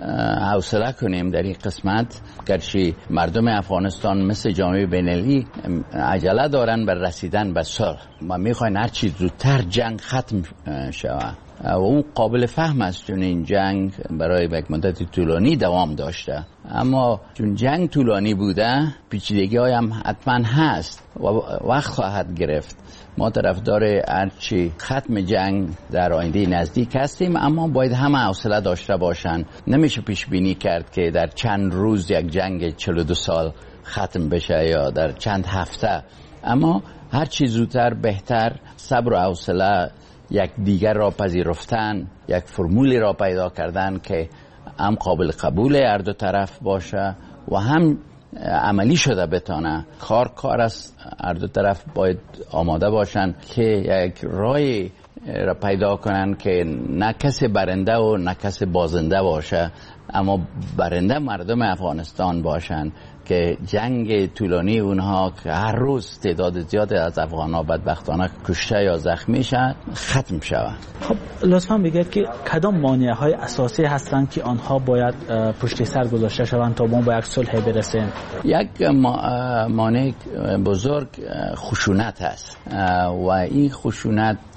حوصله کنیم در این قسمت، گرچه مردم افغانستان مثل جامعه بین‌المللی عجله دارن بر رسیدن به صلح و میخواین هر چیز زودتر جنگ ختم شود و اون قابل فهم است چون این جنگ برای یک مدت طولانی دوام داشته. اما چون جنگ طولانی بوده پیچیدگی های هم حتما هست و وقت خواهد گرفت. ما طرفدار هرچی ختم جنگ در آینده نزدیک هستیم، اما باید همه حوصله داشته باشن. نمیشه پیش بینی کرد که در چند روز یک جنگ 42 سال ختم بشه یا در چند هفته، اما هرچی زودتر بهتر. صبر و حوصله، یک دیگر را پذیرفتن، یک فرمولی را پیدا کردن که هم قابل قبول هر دو طرف باشه و هم عملی شده بتانه. کار است. هر دو طرف باید آماده باشن که یک راه را پیدا کنن که نه کسی برنده و نه کسی بازنده باشه، اما برنده مردم افغانستان باشن که جنگ طولانی اونها که هر روز تعداد زیادی از افغان‌ها بدبختانه کشته یا زخمی شد ختم شود. خب لطفاً بگید که کدام مانع‌های اساسی هستند که آنها باید پشت سر گذاشته شوند تا ما به یک صلح برسیم؟ یک مانع بزرگ خشونت است و این خشونت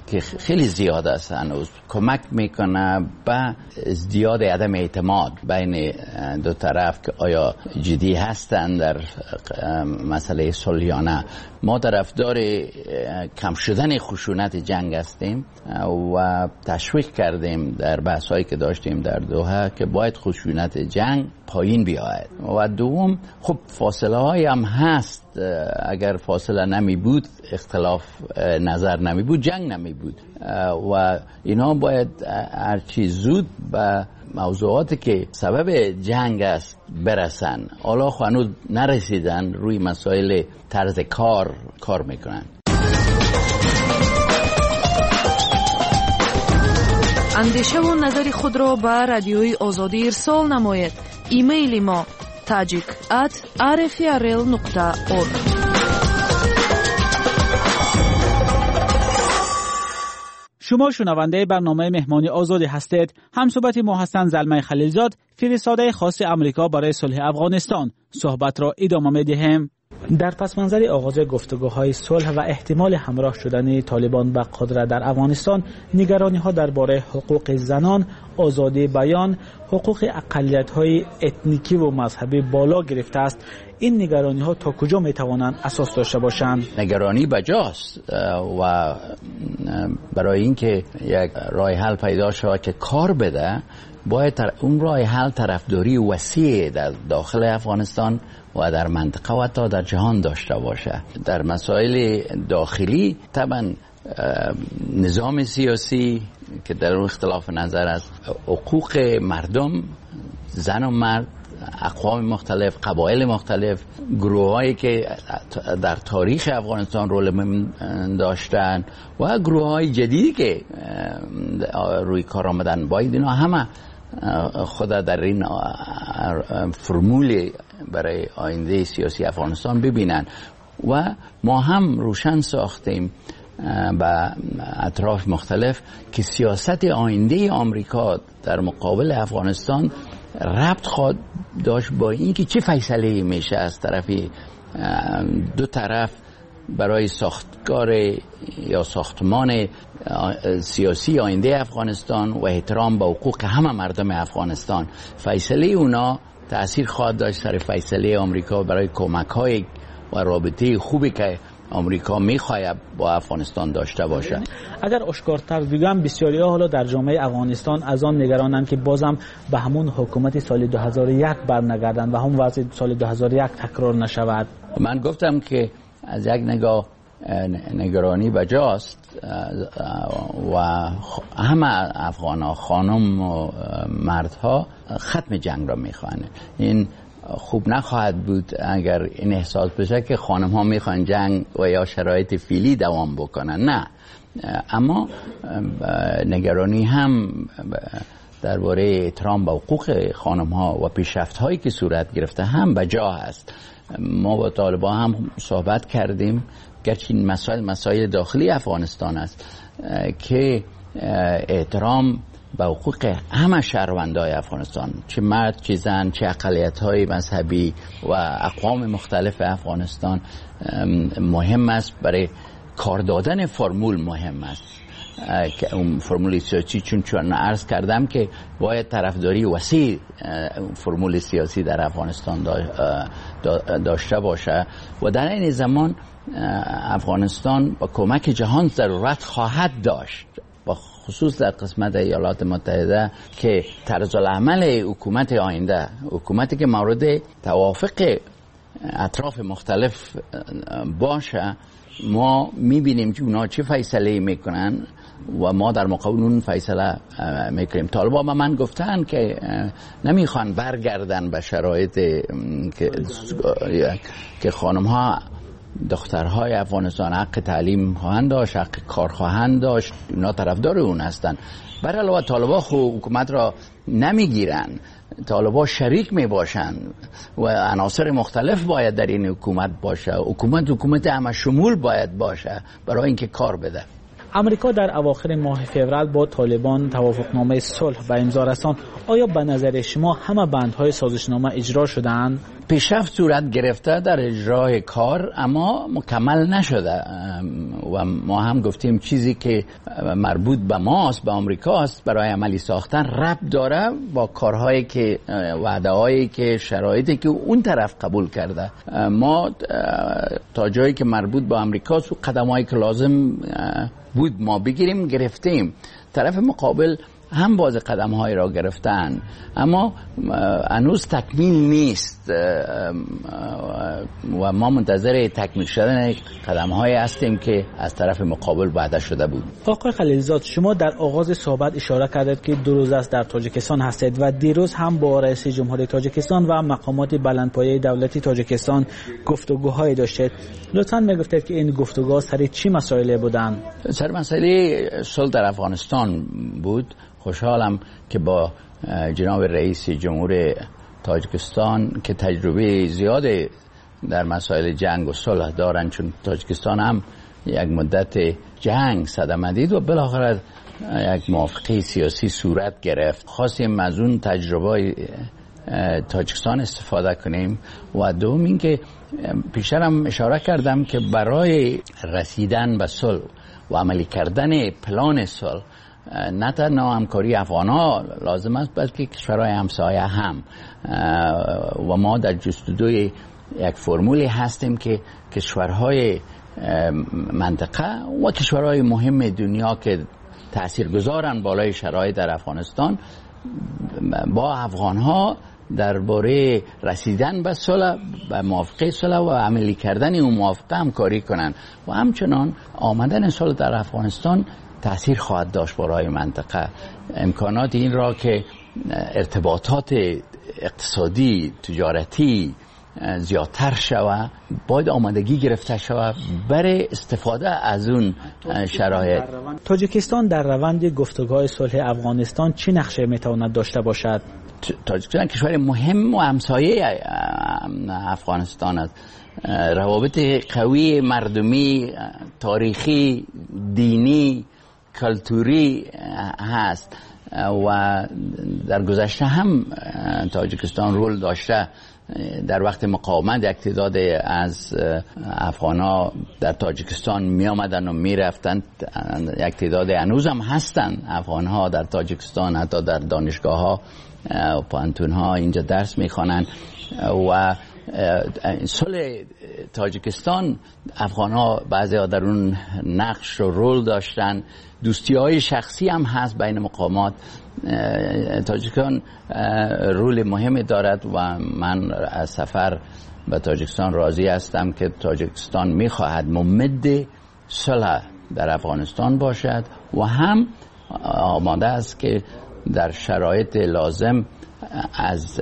که خیلی زیاد است هنوز کمک میکنه به ازدیاد عدم اعتماد بین دو طرف که آیا جدی هستند در مسئله صلح یا نه. ما طرفدار کم شدن خشونت جنگ هستیم و تشویق کردیم در بحثایی که داشتیم در دوحه که باید خشونت جنگ پایین بیاید. و دوم خب فاصله های هم هست، اگر فاصله نمی بود اختلاف نظر نمی بود جنگ نمی بود و اینا باید هرچی زود به موضوعاتی که سبب جنگ است برسن. حالا هنوز نرسیدن، روی مسائل طرز کار میکنن. اندیشه و نظر خود را به رادیوی آزادی ارسال نماید. ایمیل ما tajik@rfrl.org. شما شنونده برنامه مهمانی آزادی هستید. همصحبت ما هستند زلمه خلیلزاد، فرستاده خاص امریکا برای صلح افغانستان. صحبت را ادامه می‌دهیم. در پس منظر آغاز گفتگوهای صلح و احتمال همراه شدن طالبان به قدرت در افغانستان، نگرانی‌ها درباره حقوق زنان، آزادی بیان، حقوق اقلیت‌های اتنیکی و مذهبی بالا گرفته است. این نگرانی‌ها تا کجا می‌توانند اساس داشته باشند؟ نگرانی بجاست و برای اینکه یک راه حل پیدا شود که کار بده، باید اون راه حل طرفداری وسیع در داخل افغانستان و در منطقه و تا در جهان داشته باشه. در مسائل داخلی طبعا نظام سیاسی که در اون اختلاف نظر است، حقوق مردم، زن و مرد، اقوام مختلف، قبایل مختلف، گروهایی که در تاریخ افغانستان رول مهم داشتن و گروههای جدیدی که روی کار آمدن، باید اینا همه خود در این فرمول برای آینده سیاسی افغانستان ببینن. و ما هم روشن ساختیم به اطراف مختلف که سیاست آینده آمریکا در مقابل افغانستان ربط خواهد داشت با اینکه چه فیصله میشه از طرف دو طرف برای ساختار یا ساختمان سیاسی آینده افغانستان و احترام به حقوق همه مردم افغانستان. فیصله اونا تأثیر خواهد داشت سر فیصله آمریکا برای کمک‌های و رابطه خوبی که آمریکا می‌خواهد با افغانستان داشته باشه. اگر اشکارتر بگم، بسیاری‌ها حالا در جامعه افغانستان از آن نگرانند که بازم به همون حکومت سال 2001 برنگردند و هم وضع سال 2001 تکرار نشود. من گفتم که از یک نگاه نگرانی بجاست و همه افغان‌ها، خانم و مردها، ختم جنگ را می‌خواهند. این خوب نخواهد بود اگر این احساس بشه که خانم ها میخوان جنگ و یا شرایط فعلی دوام بکنن. نه، اما نگرانی هم درباره احترام به حقوق خانم ها و پیشرفت هایی که صورت گرفته هم بجا است. ما با طالبان هم صحبت کردیم، گرچه این مسائل داخلی افغانستان است که احترام به حقوق همه شهروندای افغانستان، چه مرد چه زن، چه اقلیت‌های مذهبی و اقوام مختلف افغانستان مهم است. برای کار دادن فرمول مهم است که اون فرمول سیاسی، چون عرض کردم که باید طرفداری وسیع فرمول سیاسی در افغانستان داشته باشه و در این زمان افغانستان با کمک جهان ضرورت خواهد داشت، خصوص در قسمت ایالات متحده، که طرز العمل حکومت آینده، حکومتی که مورد توافق اطراف مختلف باشه، ما میبینیم که اونا چه فیصله میکنن و ما در مقابل اون فیصله میکنیم. طالبان با من گفتن که نمیخوان برگردن به شرایط که خانم ها، دخترهای افغانستان حق تعلیم خواهند داشت، حق کار خواهند داشت. اونا طرفدار اون هستن. برای علاوه طالبان حکومت را نمیگیرن، طالبان شریک میباشن و عناصر مختلف باید در این حکومت باشه. حکومت همه شمول باید باشه برای اینکه کار بده. امریکا در اواخر ماه فوریه با طالبان توافقنامه صلح به امضا رساند. آیا به نظر شما همه بندهای سازشنامه اجرا شدند؟ پیشرفت صورت گرفته در اجرای کار، اما مکمل نشده و ما هم گفتیم چیزی که مربوط به ماست، به آمریکاست، برای عملی ساختن ربط داره با کارهایی که وعده هایی که شرایطی که اون طرف قبول کرده. ما تا جایی که مربوط به آمریکاست و قدمایی که لازم بود ما بگیریم گرفتیم. طرف مقابل هم باز قدم‌های را گرفتن، اما هنوز تکمیل نیست و ما منتظر تکمیل شدن قدم‌هایی هستیم که از طرف مقابل وعده شده بود. آقای خلیلزاد، شما در آغاز صحبت اشاره کردید که 2 روز است در تاجیکستان هستید و دیروز هم با رئیس جمهوری تاجیکستان و مقامات بلندپایه دولتی تاجیکستان گفتگوهایی داشتید. لطفاً میگفتید که این گفتگوها سر چی مسائلی بودند؟ سر مسئله صلح در افغانستان بود. خوشحالم که با جناب رئیس جمهور تاجیکستان که تجربه زیاد در مسائل جنگ و صلح دارن، چون تاجیکستان هم یک مدت جنگ صدمه دید و بالاخره یک موافقه سیاسی صورت گرفت. خواستیم از اون تجربه تاجیکستان استفاده کنیم و دوم این که پیشتر هم اشاره کردم که برای رسیدن به صلح و عملی کردن پلان صلح نه تنها همکاری افغان‌ها لازم است بلکه کشورهای همسایه هم و ما در جستجوی یک فرمولی هستیم که کشورهای منطقه و کشورهای مهم دنیا که تاثیرگذارن بالای شرایط در افغانستان با افغان‌ها درباره رسیدن به صلح و موافقه صلح و عملی کردن اون موافقه همکاری کنن و همچنان آمدن صلح در افغانستان تأثیر خواهد داشت برای منطقه. امکانات این را که ارتباطات اقتصادی تجارتی زیادتر شود باید آمادگی گرفته شود برای استفاده از اون شرایط. تاجیکستان در روند گفتگوهای صلح افغانستان چه نقشه میتواند داشته باشد؟ تاجیکستان کشور مهم و همسایه افغانستان است. روابط قوی مردمی، تاریخی، دینی، کلتوری هست و در گذشته هم تاجیکستان رول داشته. در وقت مقاومت یک تعداد از افغان‌ها در تاجیکستان می آمدن و می رفتن. یک تعداد هنوز هم هستن افغان‌ها در تاجیکستان، حتی در دانشگاه‌ها و پانتون‌ها اینجا درس می خوانند و صلح تاجیکستان افغان‌ها بعضی‌ها در اون نقش و رول داشتن. دوستی‌های شخصی هم هست بین مقامات. تاجیکستان رول مهمی دارد و من از سفر به تاجیکستان راضی هستم که تاجیکستان می‌خواهد ممد صلح در افغانستان باشد و هم آماده است که در شرایط لازم از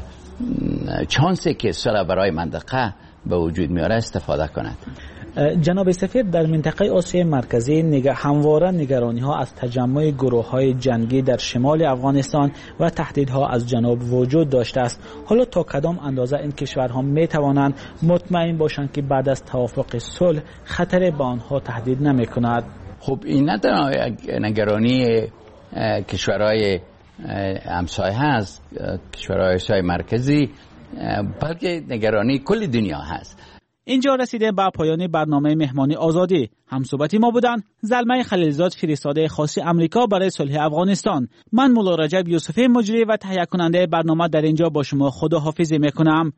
چانسی که صلح برای منطقه به وجود میاره استفاده کند. جناب سفیر، در منطقه آسیای مرکزی همواره نگرانی ها از تجمع گروه های جنگی در شمال افغانستان و تهدیدها از جنوب وجود داشته است. حالا تا کدام اندازه این کشورها می توانند مطمئن باشند که بعد از توافق صلح خطر به آنها تهدید نمی کند؟ خب این نه تنها نگرانی کشورهای همسایه هست، کشورهای آسیای مرکزی، بلکه نگرانی کل دنیا هست. اینجا رسیده به پایان برنامه مهمانی آزادی. همصحبتی ما بودن زلمه خلیلزاد، فرستاده خاص امریکا برای صلح افغانستان. من مولا رجب یوسفی مجری و تهیه کننده برنامه در اینجا با شما خداحافظی میکنم.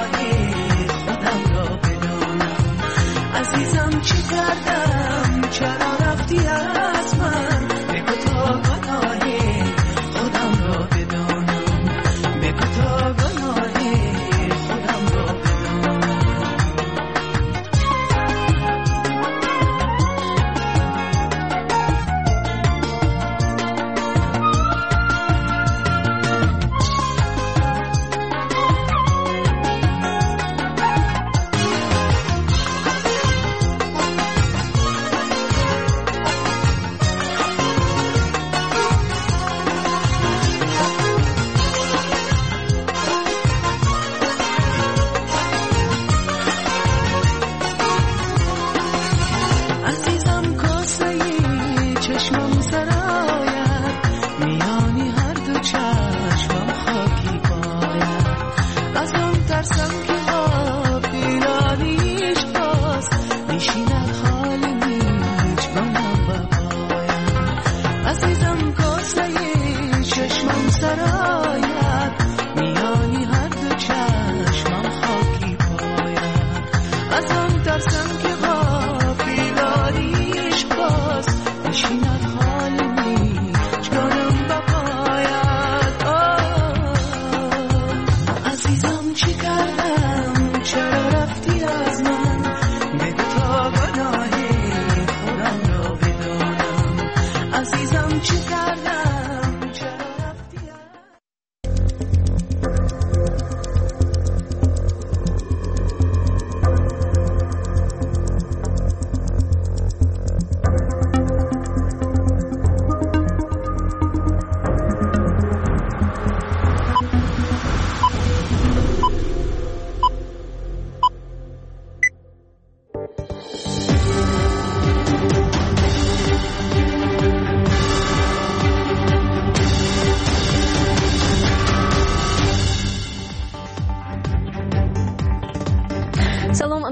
عزیزم چه کردم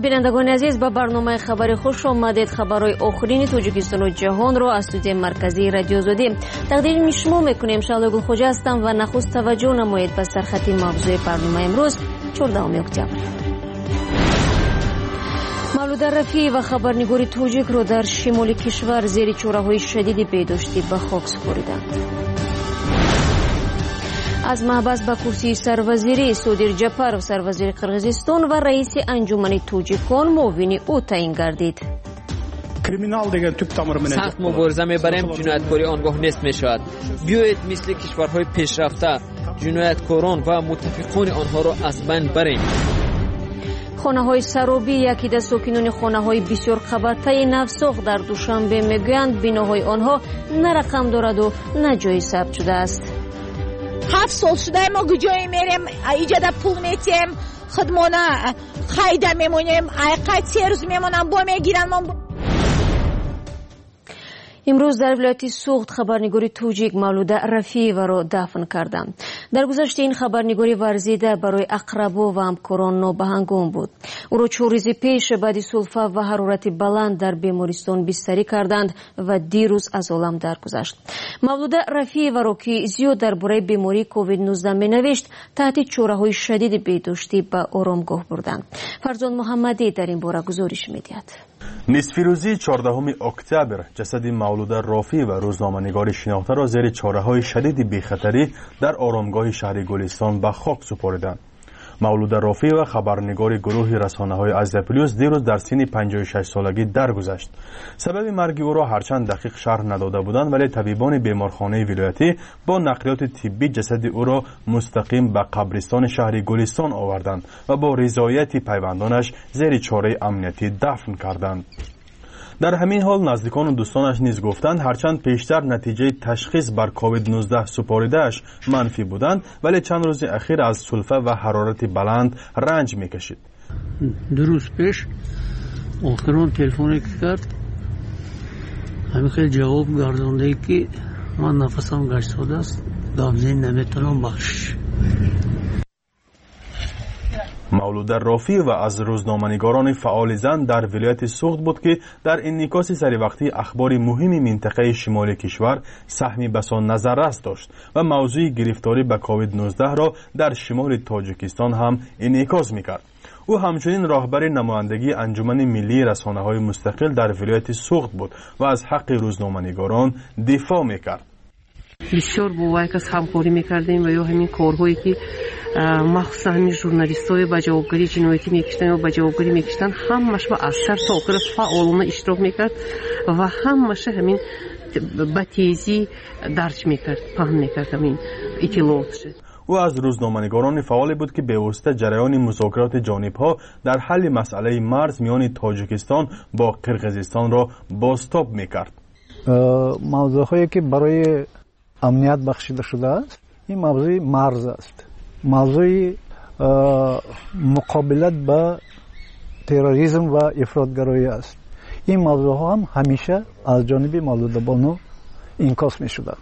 бинандагони азиз, ба барномаи хабари хуш омадед. хабарҳои охирини Тоҷикистону ҷаҳонро аз студияи марказии Радиои Озодӣ тақдими шумо мекунем. Шаҳло Гулхоҷа ҳастам ва нахуст таваҷҷӯҳ намоед ба сархати мавзӯи барномаи имрӯз 14 октябр. мавлуда рафиева хабарнигори тоҷикро дар шимоли кишвар зери чораҳои шадиди бедоштӣ ба хок супориданд. аз маҳбас ба курсии сарвазирӣ Содир Ҷапаров сарвазири Қирғизистон ва раиси анҷумани тоҷикон муовини ӯ таъин гардид. сахт мубориза мебарем, ҷинояткорӣ он гоҳ нест мешавад. биёед мисли кишварҳои пешрафта ҷинояткорон ва муттафиқони онҳоро аз байн барем. хонаҳои саробӣ якида сокинони хонаҳои бисёрқабаттаи Навсох дар Душанбе мегӯянд биноҳои онҳо на рақам дораду на ҷои сабт шудааст. 7 сол шуда мо куҷое мерем, иҷода пул метем, хидмона хайда мемонем, айқай 3 рӯз мемонам, бо мегиран. имрӯз дар вилояти Суғд хабарнигори тоҷик Мавлуда Рафиеваро дафн карданд. дар гузашти ин хабарнигорӣ варзида барои ақрабо ва ҳамкорон нобаҳангум буд. ӯро 4 рӯзи пеш баъди сулфа ва ҳарорати баланд дар бемористон бистарӣ карданд ва дирӯз аз олам даргузашт. Мавлуда Рафиеваро ки зиёд дар бораи бемории COVID-19 менавишт, таҳти чораҳои шадиди бедоштӣ ба оромгоҳ бурданд. Фарзон Муҳаммадӣ дар ин бора гузориш медиҳад. нисфирӯзии 14 октябр ҷасади Мавлуда Рафиева рӯзноманигори шинохтаро зери чораҳои шадиди бехатарӣ дар оромгоҳи шаҳри Гулистон ба хок супориданд. Мавлуда Рафиева хабарнигори гурӯҳи расонаҳои Азия Плюс дирӯз дар синни 56 солагӣ даргузашт. сабаби марги ӯро ҳарчанд дақиқ шарҳ надода буданд, вале табибони беморхонаи вилоятӣ бо нақлиёти тиббӣ ҷасади ӯро мустақим ба қабристони шаҳри Гулистон оварданд ва бо ризояти пайвандонаш зери чораи амниятӣ дафн карданд. дар ҳамин ҳол наздикону дӯстонаш низ гуфтанд, ҳарчанд пештар натиҷаи ташхис бар COVID-19 супоридааш манфӣ буданд, вале чанд рӯзи ахир аз сулфа ва ҳарорати баланд ранҷ мекашид. 2 рӯз пеш охирон телефоне кард, ҳамин хел ҷавоб гардонда ки ман нафасам гаштодааст, гапзен наметавонам бахшиш. Мавлуда Рафиева аз рӯзноманигорони фаъоли зан дар вилояти Суғд буд ки дар инъикоси саривақтии ахбори муҳими минтақаи шимоли кишвар саҳми басон назаррас дошт ва мавзӯи гирифторӣ ба COVID-19-ро дар шимоли Тоҷикистон ҳам инъикос мекард. ӯ ҳамчунин роҳбари намояндагии анҷумани миллии расонаҳои мустақил дар вилояти Суғд буд ва аз ҳаққи рӯзноманигорон дифоъ мекард. бисёр бо вайкас ҳамкорӣ мекардем ва ё ҳамин корҳое ки махсусан ҳамин журналистҳое ба ҷавобгарии ҷиноятӣ мекиштанд ё ба ҷавобгарӣ мекиштанд, ҳамаш ба аз сар то охир фаъолона иштирок мекард ва ҳамаша ҳамин ба тезӣ дарҷ мекард, паҳн мекард ҳамин иттилоотша. ӯ аз рӯзноманигорони фаъоле буд ки бевосита ҷараёни музокироти ҷонибҳо дар ҳалли масъалаи марз миёни Тоҷикистон бо Қирғизистонро бозтоб мекард. мавзӯъҳое ки барои амният бахшида шудааст, ин мавзӯи марз аст, мавзӯи муқобилат ба терроризм ва ифротгароӣ аст. ин мавзӯъҳо ҳам ҳамеша аз ҷониби Мавлуда Боно инкос мешуданд.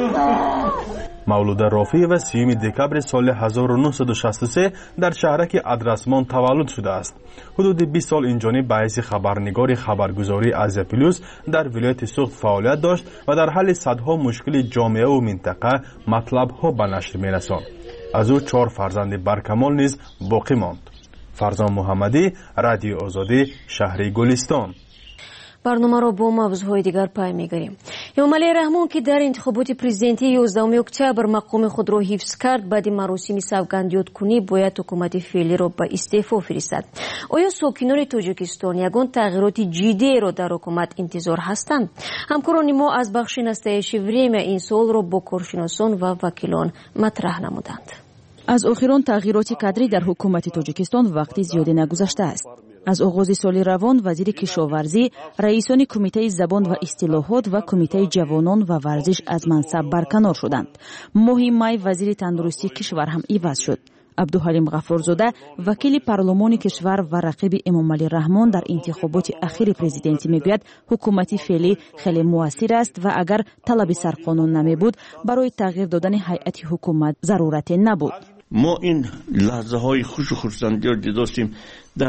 Мавлуда Рафиева 3 декабри соли 1963 дар шаҳраки Адрасмон таваллуд шудааст. ҳудуди 20 сол инҷониб ба ҳайси хабарнигори хабаргузории Азия Плюс дар вилояти Суғд фаъолият дошт ва дар ҳалли садҳо мушкили ҷомеаву минтақа матлабҳо ба нашр мерасонд. аз ӯ 4 фарзанди баркамол низ боқӣ монд. Фарзон Муҳаммадӣ, Радиои Озодӣ, шаҳри Гулистон. барномаро бо мавзӯъҳои дигар пай мегирем. Эмомалии Раҳмон ки дар интихоботи президентии 11 октябр мақоми худро ҳифз кард, баъди маросими савгандёткунӣ бояд ҳукумати феълиро ба истеъфо фиристад. оё сокинони Тоҷикистон ягон тағйироти ҷиддиеро дар ҳукумат интизор ҳастанд? ҳамкорони мо аз бахши настоящее время ин суолро бо коршиносон ва вакилон матраҳ намуданд. аз охирон тағйироти кадрӣ дар ҳукумати Тоҷикистон вақти зиёде нагузаштааст. аз оғози соли равон вазири кишоварзӣ, раисони кумитаи забон ва истилоҳот ва кумитаи ҷавонон ва варзиш аз мансаб барканор шуданд. моҳи май вазири тандурустии кишвар ҳам иваз шуд. абдуҳалим ғаффорзода вакили парлумони кишвар ва рақиби Эмомалӣ Раҳмон дар интихоботи ахири президентӣ мегӯяд, ҳукумати феълӣ хеле муассир аст ва агар талаби сарқонун намебуд, барои тағйир додани ҳайати ҳукумат зарурате набуд. мо ин лаҳзаҳои хушу хурсандиро дидостем дар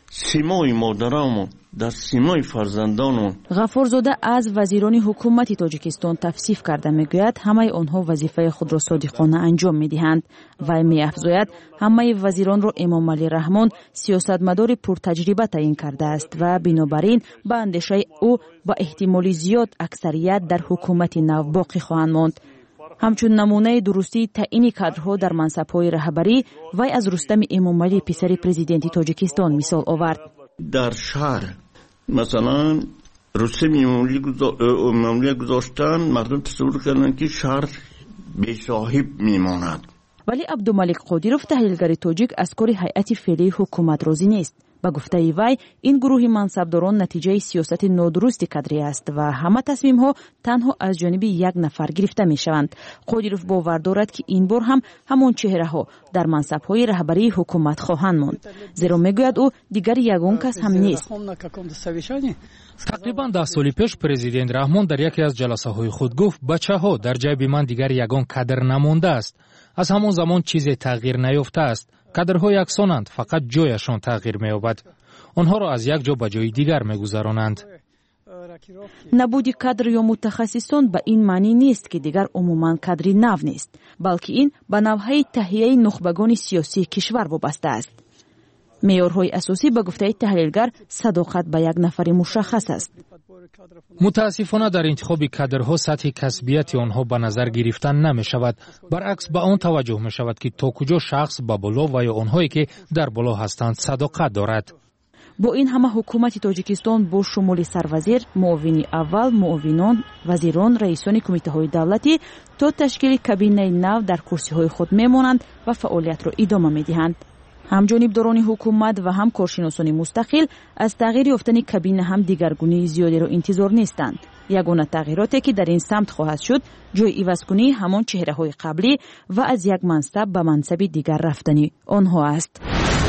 سیمای مادرامون در سیمای فرزندانمون. غفورزاده از وزیران حکومت تاجیکستان تفسیر کرده میگوید همه آنها وظیفه خود را صادقانه انجام میدهند و میافزاید همه وزیران را امام علی رحمان سیاستمدار پرتجربه تعیین کرده است و بنابراین به اندیشه او با احتمال زیاد اکثریت در حکومت نو باقی خواهند ماند. همچون نمونه درستی تعیین کادرها در منصب‌های رهبری وی از رستم امامعلی پسر پرزیدنت تاجیکستان مثال آورد. در شهر مثلا رستم امامعلی گذاشتن، مردم تصور کردن که شهر بی صاحب میماند. ولی عبدالملک قادیروف تحلیلگر تاجیک از کار هیئت فعلی حکومت راضی نیست. با گفته وی این گروه منصبداران نتیجه سیاست نادرست کادری است و همه تصمیم ها تنها از جانب یک نفر گرفته می شوند. قادیروف باور دارد که این بار هم همون چهره ها در منصب های رهبری حکومت خواهند ماند، زیرا میگوید او دیگر یگان کس هم نیست. تقریبا 10 سال پیش پرزیدنت رحمان در یکی از جلسه های خود گفت بچه‌ها در جیب من دیگر یگان کادر نمانده است. از همان زمان چیزی تغییر نیافته است. کادرها یکسانند، فقط جایشان تغییر می‌یابد. آنها را از یک جا به جای دیگر می‌گذرانند. نبود کادر یا متخصصان به این معنی نیست که دیگر عموماً کادری نو نیست، بلکه این به نوعی تهیه نخبگان سیاسی کشور وابسته است. معیارهای اساسی به گفته تحلیلگر صداقت به یک نفر مشخص است. متاسفانه در انتخاب کادرها سطح کسبیت آنها به نظر گرفتن نمی شود. برعکس به آن توجه می شود که تا کجا شخص به بالا و یا آنهایی که در بالا هستند صداقت دارد. با این همه حکومت تاجیکستان با شمول سروزیر، معاون اول، معاونان، وزیران، رئیسان کمیته های دولتی تا تشکیل کابینه نو در کرسی های خود می مانند و فعالیت را ادامه می دهند. هم جانبداران حکومت و هم کارشناسان مستقل از تغییر یافتن کابینه هم دیگرگونی زیادی را انتظار نیستند. یگانه تغییراتی که در این سمت خواهد شد جای عوض‌کنی همان چهره‌های قبلی و از یک منصب به منصب دیگر رفتنی آنها است.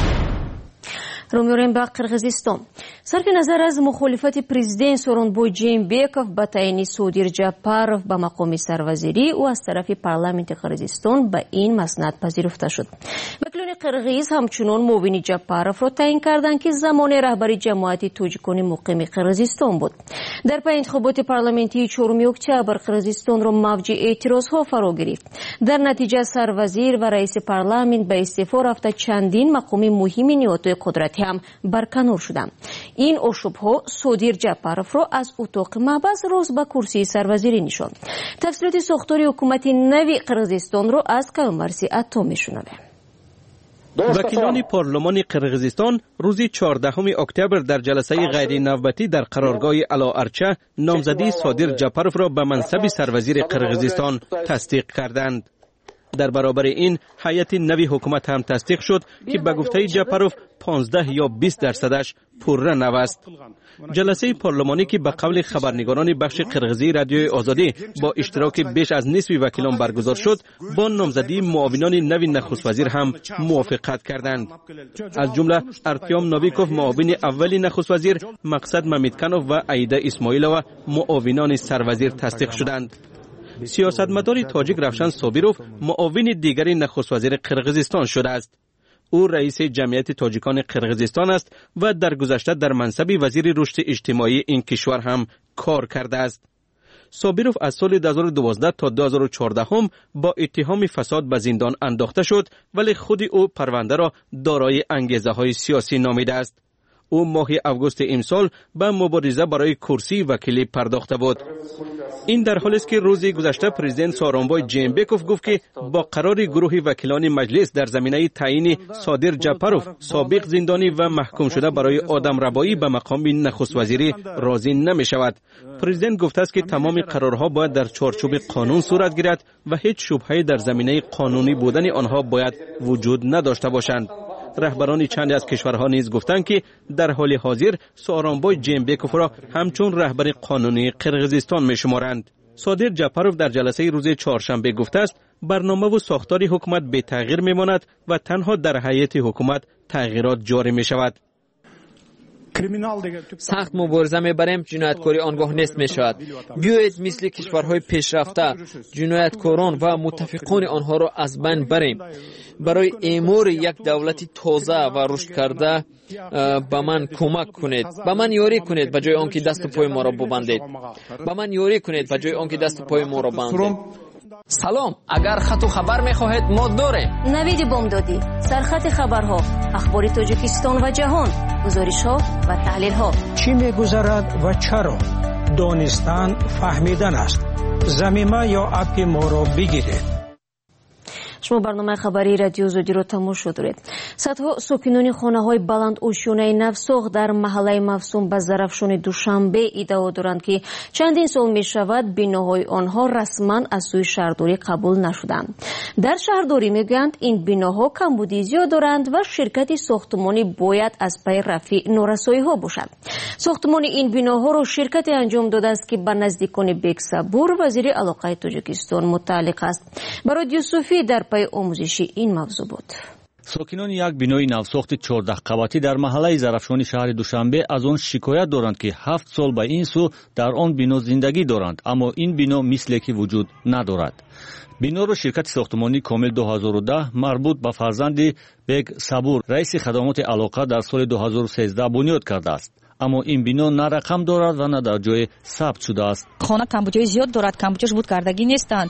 رو می‌ریم به قرغیزستان. صرف نظر از مخالفت پرزیدنت سورونبوی جیمبکوف به تعیین صادر جاپاروف به مقام سروزیری او از طرف پارلمانت قرغیزستان به این مسند پذیرفته شد. وکلان قرغیز همچنان معاون جاپاروف را تعیین کردند که زمان رهبری جماعت توجیکان مقیم قرغیزستان بود. در پی انتخابات پارلمانتی 4 اکتبر قرغیزستان را موج اعتراضها فرا گرفت. در نتیجه سروزیر و رئیس پارلمان به استعفا رفته چندین مقام مهم نیروهای قدرتی هم برکنار شدند. این اشوب‌ها صادر جاپاروف را از اتاق محبس روز به کرسی سروزیری نشاند. تفصیلات ساختار حکومت نوی قرغیزستان را از کامرسی عطا می‌شنویم. وکیلان پارلمان قرغیزستان روز 14 اکتبر در جلسه غیر نوبتی در قرارگاه الاارچه نامزدی صادر جاپاروف را به منصب سروزیر قرغیزستان تصدیق کردند. در برابر این هیئت نوی حکومت هم تصدیق شد که به گفته جاپاروف 15 یا 20% پرره نو است. جلسه پارلمانی که به قول خبرنگاران بخش قرغیزی رادیوی آزادی با اشتراک بیش از نصف وکیلان برگزار شد، با نامزدی معاونان نوی نخست وزیر هم موافقت کردند. از جمله ارتیام نویکوف معاون اولی نخست وزیر، مقصد ممیدکنوف و عیده اسماعیلوف معاونان سروزیر تصدیق شدند. سیاستمدار تاجیک روشن صابیروف معاون دیگری نخست وزیر قرغیزستان شده است. او رئیس جمعیت تاجیکان قرغیزستان است و در گذشته در منصب وزیر رشد اجتماعی این کشور هم کار کرده است. صابیروف از سال 2012 تا 2014 هم با اتهام فساد به زندان انداخته شد، ولی خود او پرونده را دارای انگیزه‌های سیاسی نامیده است. او ماه اوگوست امسال به مبارزه برای کرسی وکیلی پرداخته بود. این در حالی است که روز گذشته پرزیدنت سورونبوی جیمبکوف گفت که با قرار گروه وکیلان مجلس در زمینه تعیین صادر جاپاروف سابق زندانی و محکوم شده برای آدمربایی به مقام نخست وزیری راضی نمی شود. پرزیدنت گفته است که تمام قرارها باید در چارچوب قانون صورت گیرد و هیچ شبهه‌ای در زمینه قانونی بودن آنها باید وجود نداشته باشند. رهبران چند از کشورها نیز گفتند که در حال حاضر سورونبوی جیمبکوف را همچون رهبر قانونی قرغیزستان می‌شمارند. صادر جاپاروف در جلسه روز چهارشنبه گفته است برنامه و ساختار حکومت به تغییر می‌ماند و تنها در هیئت حکومت تغییرات جاری می‌شود. سخت مبارزه میبریم، جنایتکاری آنگاه نیست میشود. بیایید مثل کشورهای پیشرفته جنایتکاران و متفقان آنها را از بین بریم. برای اعمار یک دولت تازه و رشد کرده به من کمک کنید، به من یاری کنید به جای آنکه دست و پای ما را ببندید. به من یاری کنید به جای آنکه دست و پای ما را ببندید. سلام، اگر خط و خبر میخواهید ما داریم. نوید بامدادی، سرخط خبرها، اخبار تاجیکستان و جهان، گزارش‌ها و تحلیل‌ها. چی می‌گذرد و چرا؟ دانستن فهمیدن است. زمینه یا اپ ما را بگیرید. شما برنامه خبری رادیو زودی رو تماشا دارید. صدها ساکنان خانه‌های بلند اوشونه نفسخ در محله مفسوم به ظرفشان دوشنبه ادعا دارند که چندین سال می‌شود بناهای آنها رسما از سوی شهرداری قبول نشدند. در شهرداری میگویند این بناها کمبودی زیاد دارند و شرکت ساختمانی باید از پی رفع نارسایی‌ها باشد. ساختمان این بناها را شرکتی انجام داده است که به نزدیکان بیگ صبور وزیر علاقه تاجیکستان متعلق است. برای یوسفی در پای آموزشی این موضوع بود. ساکنان یک بنای نوساخت 14 قبتی در محله ظرفشان شهر دوشنبه از آن شکایت دارند که 7 سال به این سو در آن بنا زندگی دارند، اما این بنا مثلی که وجود ندارد. بنا را شرکت ساختمانی کامل 2010 مربوط به فرزند بیگ صبور رئیس خدمات علاقه در سال 2013 بنیاد کرده است. اما این بنا نه رقم دارد و نه در جای ثبت شده است. خانه کمبودی زیاد دارد، کمبودیش بود کردگی نیستند.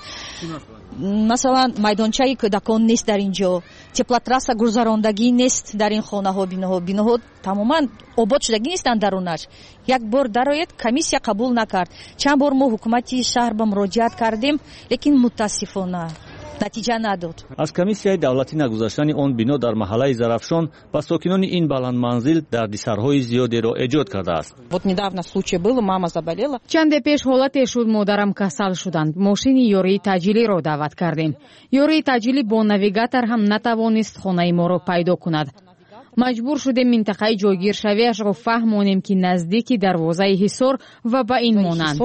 مثلا майдончаи кӯдакон нест дар инҷо, теплотрасса гузарондагӣ нест дар ин хонаҳо. биноҳо тамоман обод шудагӣ нестанд дарунаш. як бор дарояд комиссия қабул накард. чанд бор мо ҳукумати шаҳр ба муроҷиат кардем, лекин мутаассифона натиҷа надод. аз комиссияи давлатӣ нагузаштани он бино дар маҳаллаи зарафшон ба сокинони ин баландманзил дардисарҳои зиёдеро эҷод кардааст. Вот недавно случай был, мама заболела. чанде пеш ҳолате шуд, модарам касал шуданд. мошини ёрии таъҷилиро даъват кардем. ёрии таъҷилӣ бо навигатор ҳам натавонист хонаи моро пайдо кунад. маҷбур шудем минтақаи ҷойгиршавиашро фаҳмонем ки наздики дарвозаи ҳисор ва ба ин монанд.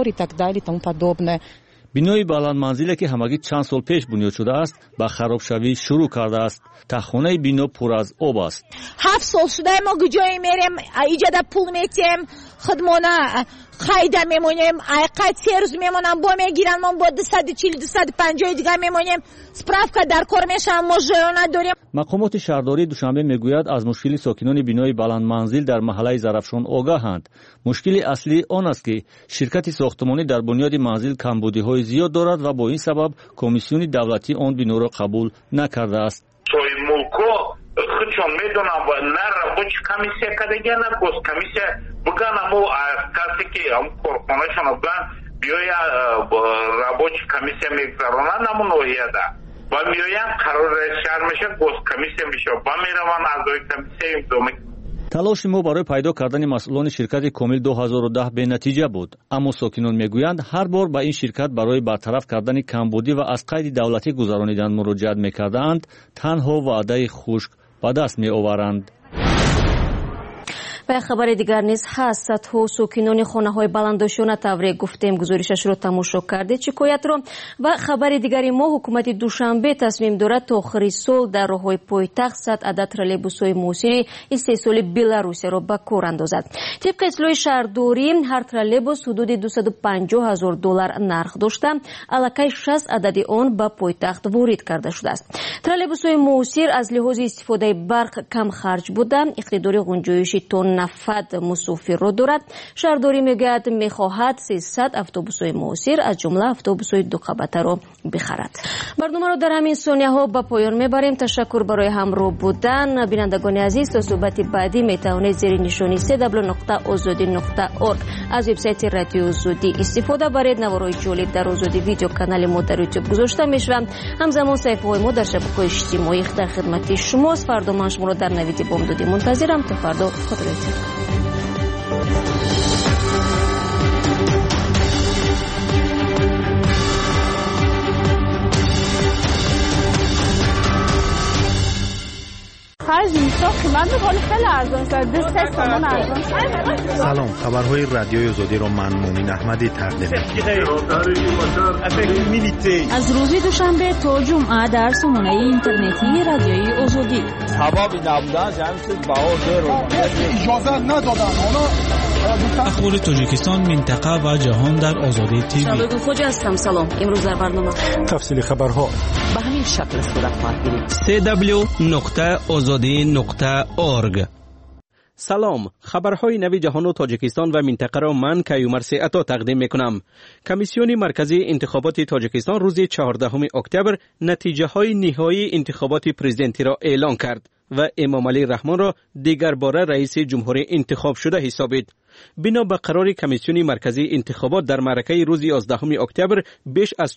бинои баландманзиле ки ҳамагӣ чанд сол пеш бунёд шудааст ба харобшавӣ шурӯъ кардааст. таххонаи бино пур аз об аст. 7 сол шуда мо гуҷое мерем, иҷода пул метем, хидмона хайда мемонем, айқат 3 рӯз мемонам, бо мегирам, мо бо 240-250 дига мемонем, справка дар кор мешавам, мо ҷоё надорем. мақомоти шаҳрдории душанбе мегӯяд аз мушкили сокинони бинои баландманзил дар маҳаллаи зарафшон огаҳанд. мушкили аслӣ он аст ки ширкати сохтмонӣ дар бунёди манзил камбудиҳои зиёд дорад ва бо ин сабаб комиссиони давлатӣ он биноро қабул накардааст. чон медонам на рабочий комиссия кадагия на госкомиссия бугана мо касе ки корхонашон буган биёя рабочий комиссия мегзаронад намун ояда ва миёян қарори шаҳр меша госкомиссия меша ва мераван аъзои комиссия имзо. талоши мо барои пайдо кардани масъулони ширкати комил 2010 бенатиҷа буд, аммо сокинон мегӯянд ҳар бор ба ин ширкат барои бартараф кардани камбудӣ ва аз қайди давлатӣ гузаронидан муроҷиат мекардаанд, танҳо ваъдаи хушк ба даст меоваранд. و خبر دیگر نیز هست. صدها ساکنان خانه‌های بلندوشانه тавре گفتیم گزارشش را تماشا کردید شکایت را. و خبر دیگری ما حکومت دوشنبه تصمیم دارد تا آخر سال در راه‌های پایتخت 100 عدد ترولبوس‌های موثر استحصال بلاروس را به کار اندازد. طبق اطلاع شهرداری هر ترولبوس حدود $250,000 نرخ داشته، الکی 60 عدد آن به پایتخت وارد کرده شده است. ترولبوس‌های موثر از لحاظ استفاده برق کم خرج بوده، اقتدار گنجایش تن نفد مسافر را دارد. شهرداری میگوید میخواهد 300 اتوبوس‌های موثر از جمله اتوبوس‌های دو قبته را بخرد. برنامه را در همین ثانیه‌ها به پایان میبریم. تشکر برای همراه بودن. بینندگان عزیز، تا صحبت بعدی میتوانید زیر نشانی www.azodi.org از وبسایت رادیو زودی استفاده برید. نوارهای جالب در آزادی ویدیو کانال ما در یوتیوب گذاشته میشوند. همزمان صفحه‌های ما در شبکه‌های اجتماعی در خدمت شماست. فردا من شما را در نوید بامدادی منتظرم. تا فردا خدا Hajde. سلام، خبرهای رادیوی آزادی را من مومن احمدی تقدیم می‌کنم. از روز دوشنبه تا جمعه در سامانه اینترنتی رادیوی آزادی. سبب نبودن جمعیت بهار اجازه ندادن. اخبار تاجیکستان، منطقه و جهان در آزادی تیوی. شادو خوجا هستم. سلام. امروز در برنامه تفصیل خبرها به همین شکل صورت خواهد گرفت. www.azadi.org. سلام، خبرهای نوی جهان و تاجیکستان و منطقه را من کیومر عطا تقدیم میکنم. کمیسیون مرکزی انتخابات تاجیکستان روز 14 اکتبر نتیجه های نهایی انتخابات پرزیدنتی را اعلان کرد و امامعلی رحمان را دیگر باره رئیس جمهوری انتخاب شده حسابید. بنا به قرار کمیسیون مرکزی انتخابات در معرکه روز 11 اکتبر بیش از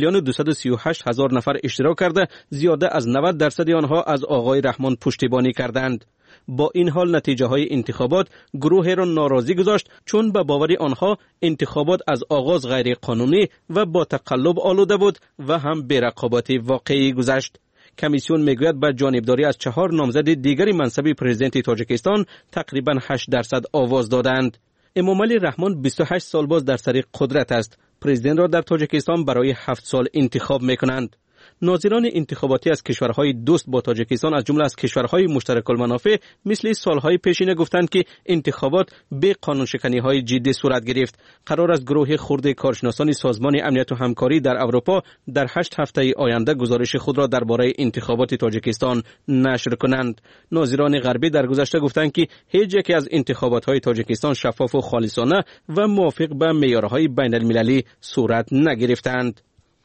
4,238,000 نفر اشتراک کرده، زیاده از 90% آنها از آقای رحمان پشتیبانی کردند. با این حال نتیجه های انتخابات گروه را ناراضی گذاشت، چون به باور آنها انتخابات از آغاز غیر قانونی و با تقلب آلوده بود و هم بی رقابت واقعی گذشت. کمیسیون میگوید به جانبداری از 4 نامزد دیگری منصب پرزیدنت تاجیکستان تقریبا 8% آواز دادند. امامعلی رحمان 28 سال باز در سر قدرت است. پرزیدنت را در تاجیکستان برای 7 سال انتخاب میکنند. ناظران انتخاباتی از کشورهای دوست با تاجیکستان از جمله از کشورهای مشترک المنافع مثل سالهای پیشین گفتند که انتخابات به قانون شکنی های جدی صورت گرفت. قرار است گروه خرد کارشناسان سازمان امنیت و همکاری در اروپا در 8 هفته آینده گزارش خود را درباره انتخابات تاجیکستان نشر کنند. ناظران غربی در گذشته گفتند که هیچ یک از انتخابات های تاجیکستان شفاف و خالصانه و موافق به معیارهای بین المللی صورت نگرفتند.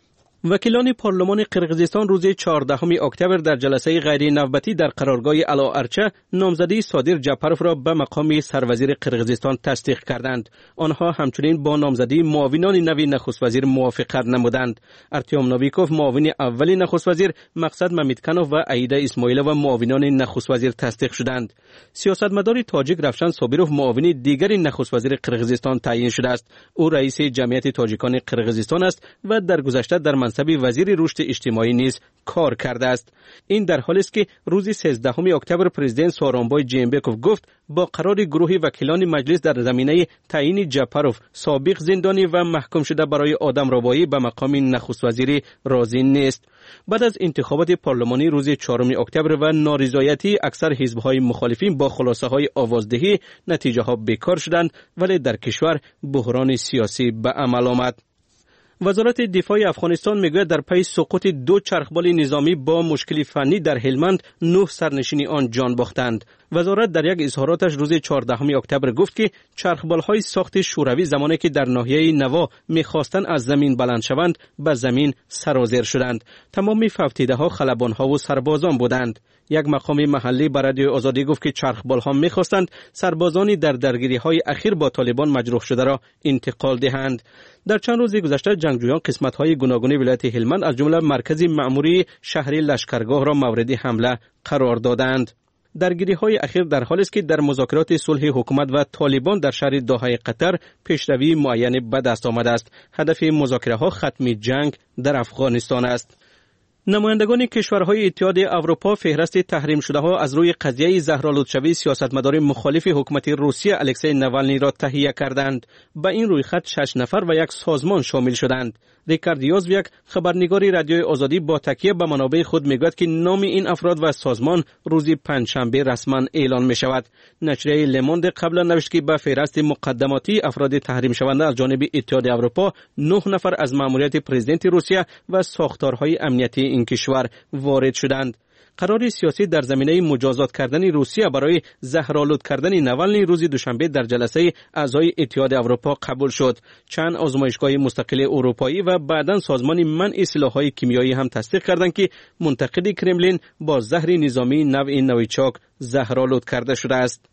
وکیلان پارلمان قرقیزستان روز 14 اکتبر در جلسه غیر نوبتی در قرارگاه الاارچه نامزدی صادر جعپروف را به مقام سروزیر قرقیزستان تصدیق کردند. آنها همچنین با نامزدی معاونان نوی نخست وزیر موافقت نمودند. ارتیوم نویکوف معاون اولی نخست وزیر، مقصد ممیدکنوف و عیده اسماعیلوف معاونان نخست وزیر تصدیق شدند. سیاستمدار تاجیک رفشان صابیروف معاون دیگری نخست وزیر قرقیزستان تعیین شده است. او رئیس جمعیت تاجیکان قرقیزستان است و در گذشته در منصب وزیر رشد اجتماعی نیز کار کرده است. این در حالی است که روز 13 اکتبر پرزیدنت سورونبای جینبکوف گفت با قرار گروه وکیلان مجلس در زمینه تعیین جعپروف سابق زندانی و محکوم شده برای آدمربایی به مقام نخست وزیری راضی نیست. بعد از انتخابات پارلمانی روز 4 اکتبر و نارضایتی اکثر حزب‌های مخالفین با خلاصه‌های آوازدهی، نتیجه ها بیکار شدند، ولی در کشور بحران سیاسی به عمل آمد. وزارت دفاع افغانستان میگوید در پی سقوط 2 چرخبال نظامی با مشکل فنی در هلمند 9 سرنشین آن جان باختند. وزارت در یک اظهاراتش روز 14 اکتبر گفت که چرخبال‌های ساخت شوروی زمانی که در ناحیه نوا می‌خواستند از زمین بلند شوند به زمین سرازیر شدند. تمام فوتیده‌ها خلبان‌ها و سربازان بودند. یک مقام محلی به رادیوی آزادی گفت که چرخبال‌ها می‌خواستند سربازانی در درگیری‌های اخیر با طالبان مجروح شده را انتقال دهند. در چند روز گذشته جنگجویان قسمت‌های گوناگون ولایت هلمند از جمله مرکز مأموری شهری لشکرگاه را مورد حمله قرار دادند. درگیری‌های اخیر در حالی است که در مذاکرات صلح حکومت و طالبان در شهر دوحه قطر پیشروی معین به دست آمده است. هدف مذاکره‌ها ختم جنگ در افغانستان است. نمایندگان کشورهای اتحاد اروپا فهرست تحریم شده ها از روی قضیه زهرآلودشوی سیاستمدار مخالف حکومت روسیه الکسی ناوالنی را تهیه کردند. به این رویخط 6 نفر و یک سازمان شامل شدند. ریکارد یازویک خبرنگار رادیوی آزادی با تکیه به منابع خود میگوید که نام این افراد و سازمان روز پنجشنبه رسما اعلان می شود. نشریه لموند قبلا نوشت که به فهرست مقدماتی افراد تحریم شونده از جانب اتحاد اروپا 9 نفر از مأموریت پرزیدنت روسیه و ساختارهای امنیتی این کشور وارد شدند. قرار سیاسی در زمینه مجازات کردن روسیه برای زهرآلود کردن ناوالنی روز دوشنبه در جلسه اعضای اتحاد اروپا قبول شد. چند آزمایشگاه مستقل اروپایی و بعداً سازمان منع سلاح‌های کیمیایی هم تصدیق کردند که منتقد کرملین با زهر نظامی نوع نویچاک زهرآلود کرده شده است.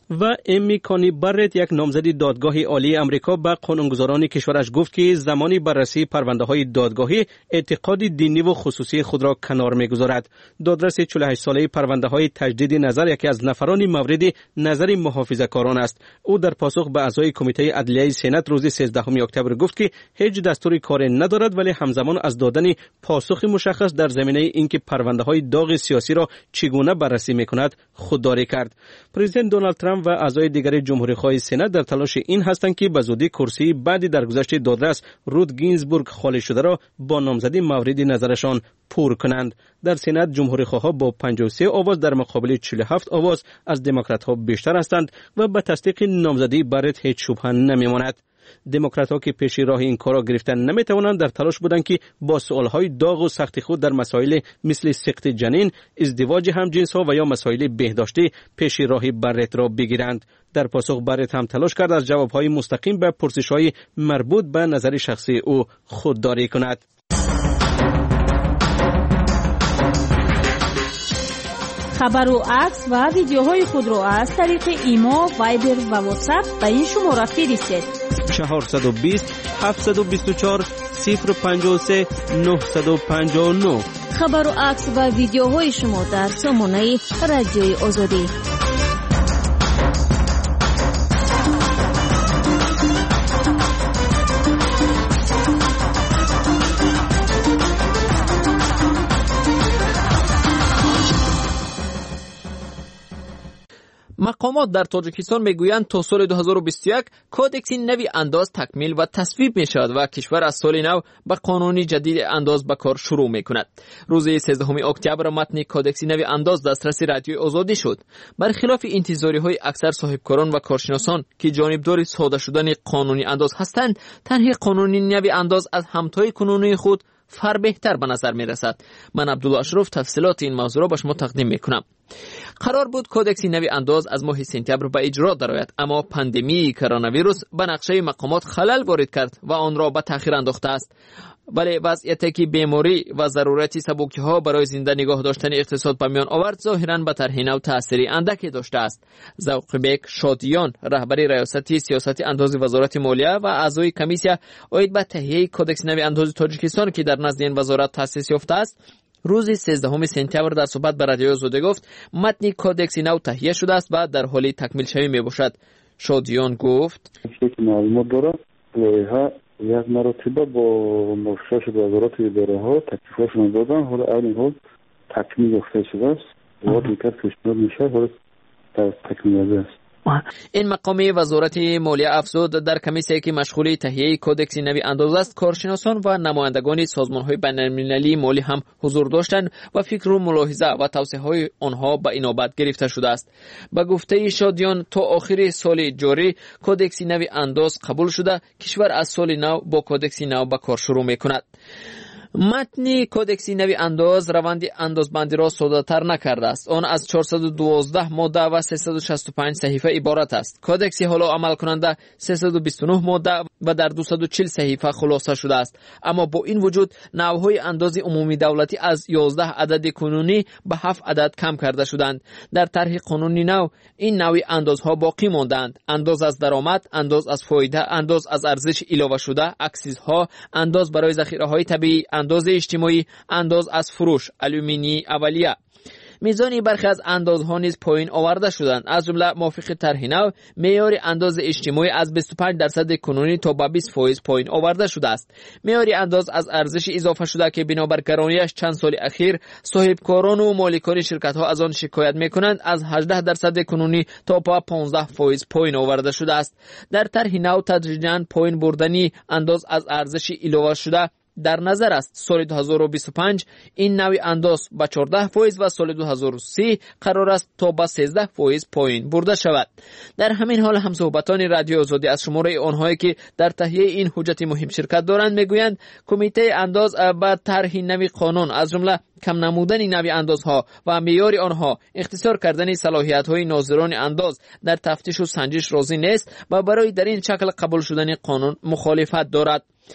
و امی کانی برت، یک نامزد دادگاه عالی امریکا، به قانونگذاران کشورش گفت که زمانی بررسی پرونده‌های دادگاهی اعتقاد دینی و خصوصی خود را کنار می‌گذارد. دادرس 48 ساله پرونده‌های تجدید نظر یکی از نفران مورد نظر محافظه‌کاران است. او در پاسخ به اعضای کمیته عدلیه سنات روز 13 اکتبر گفت که هیچ دستوری کار ندارد، ولی همزمان از دادن پاسخ مشخص در زمینه اینکه پرونده‌های داغ سیاسی را چگونه بررسی می‌کند خودداری کرد. پرزیدنت دونالد ترامپ و اعضای دیگر جمهوری‌خواه سنا در تلاش این هستند که به زودی کرسی بعد درگذشت دادرس رود گینزبورگ خالی شده را با نامزدی مورد نظرشان پر کنند. در سنا جمهوری‌خواها با 53 آواز در مقابل 47 آواز از دموکرات‌ها بیشتر هستند و به تصدیق نامزدی برت هیچ شبهه نمی‌ماند. دموکرات‌ها که پیش راه این کارا گرفتن نمی‌توانند در تلاش بودند که با سوال‌های داغ و سخت خود در مسائل مثل سقط جنین، ازدواج همجنس‌ها و یا مسائل بهداشتی پیش راه برت را بگیرند. در پاسخ برت هم تلاش کرد از جواب‌های مستقیم به پرسش‌های مربوط به نظر شخصی او خودداری کند. خبر و عکس و ویدیوهای خود را از طریق ایما، وایبر و واتساپ به این شماره فرستید: 420 724 053 959. خبر و عکس و ویدیوهای شما در سامانه رادیوی آزادی. مقامات در تاجیکستان میگویند تا سال 2021 کودکسی نوی انداز تکمیل و تصویب می شود و کشور از سال نو به قانونی جدید انداز به کار شروع می کند. روز 13 اکتبر متن کودکسی نوی انداز دسترس رادیوی آزادی شد. برخلاف انتظاری های اکثر صاحبکاران و کارشناسان که جانبدار ساده شدن قانونی انداز هستند، تنهی قانونی نوی انداز از همتای کنونی خود فر بهتر به نظر می رسد. من عبدالله اشرف تفصیلات این موضوع را به شما تقدیم می کنم. قرار بود کودکسی نوی انداز از ماه سپتامبر به اجرا درآید، اما پاندمی کرونا ویروس به نقشه مقامات خلل وارد کرد و آن را به تأخیر انداخته است. ولی وضعیتی که بیماری و ضرورت سبوکی‌ها برای زنده نگاه داشتن اقتصاد به میان آورد، ظاهراً به طرح نو تأثیری اندکی داشته است. ذوقبک شادیان، رهبر ریاست سیاست انداز وزارت مالیه و اعضای کمیسیه اید به تهیه کودکس نوی انداز تاجیکستان که در نزد این وزارت تأسیس یافته است، روز 13 سپتامبر در صحبت به رادیو آزادی گفت متن کودکس نو تهیه شده است و در حال تکمیل شوی میباشد. شادیان گفت معلومات داره لایحه یک مرتبه با مشخص وزارت اداره ها تکلیفاشون دادن، حالا این حال تکمیل یافته شده است. وقتی که پیشنهاد میشه حالا تکمیل است. این مقامی وزارت مالیه افزود در کمیسیه که مشغول تهیه کودکس نوی انداز است، کارشناسان و نمایندگان سازمان‌های بین‌المللی مالی هم حضور داشتند و فکر و ملاحظه و توصیه‌های آنها به اینابت گرفته شده است. به گفته شادیان تا آخر سال جاری کودکس نوی انداز قبول شده، کشور از سال نو با کودکس نو به کار شروع می‌کند. متن کودکس نوی انداز روند اندازبندی را ساده‌تر نکرده است. آن از 412 ماده و 365 صحیفه عبارت است. کودکس حالا عمل کننده 329 ماده و در 240 صحیفه خلاصه شده است. اما با این وجود نوع‌های انداز عمومی دولتی از 11 عدد کنونی به 7 عدد کم کرده شدند. در طرح قانونی نو این نوع اندازها باقی ماندند: انداز از درآمد، انداز از فایده، انداز از ارزش اضافه شده، اکسیزها، انداز برای ذخیره‌های طبیعی، انداز اجتماعی، انداز از فروش، الومینی اولیه. میزان برخی از اندازها نیز پایین آورده شدند. از جمله موافق طرح نو معیار انداز اجتماعی از 25% کنونی تا به 20% پایین آورده شده است. معیار انداز از ارزش اضافه شده که بنابر گرانیش چند سال اخیر صاحبکاران و مالکان شرکت‌ها از آن شکایت می‌کنند، از 18% کنونی تا به 15% پایین آورده شده است. در طرح نو تدریجاً پایین بردنی انداز از ارزش اضافه شده در نظر است. سال 2025 این نوع انداز به 14% و سال 2030 قرار است تا به 13% پایین برده شود. در همین حال همصحبتان رادیو آزادی از شماره آنهایی که در تهیه این حجت مهم شرکت دارند میگویند کمیته انداز به طرح نوع قانون از جمله کم نمودن نوع اندازها و معیار آنها، اختصار کردن صلاحیت‌های ناظران انداز در تفتیش و سنجش راضی نیست و برای در این شکل قبول شدن قانون مخالفت دارد.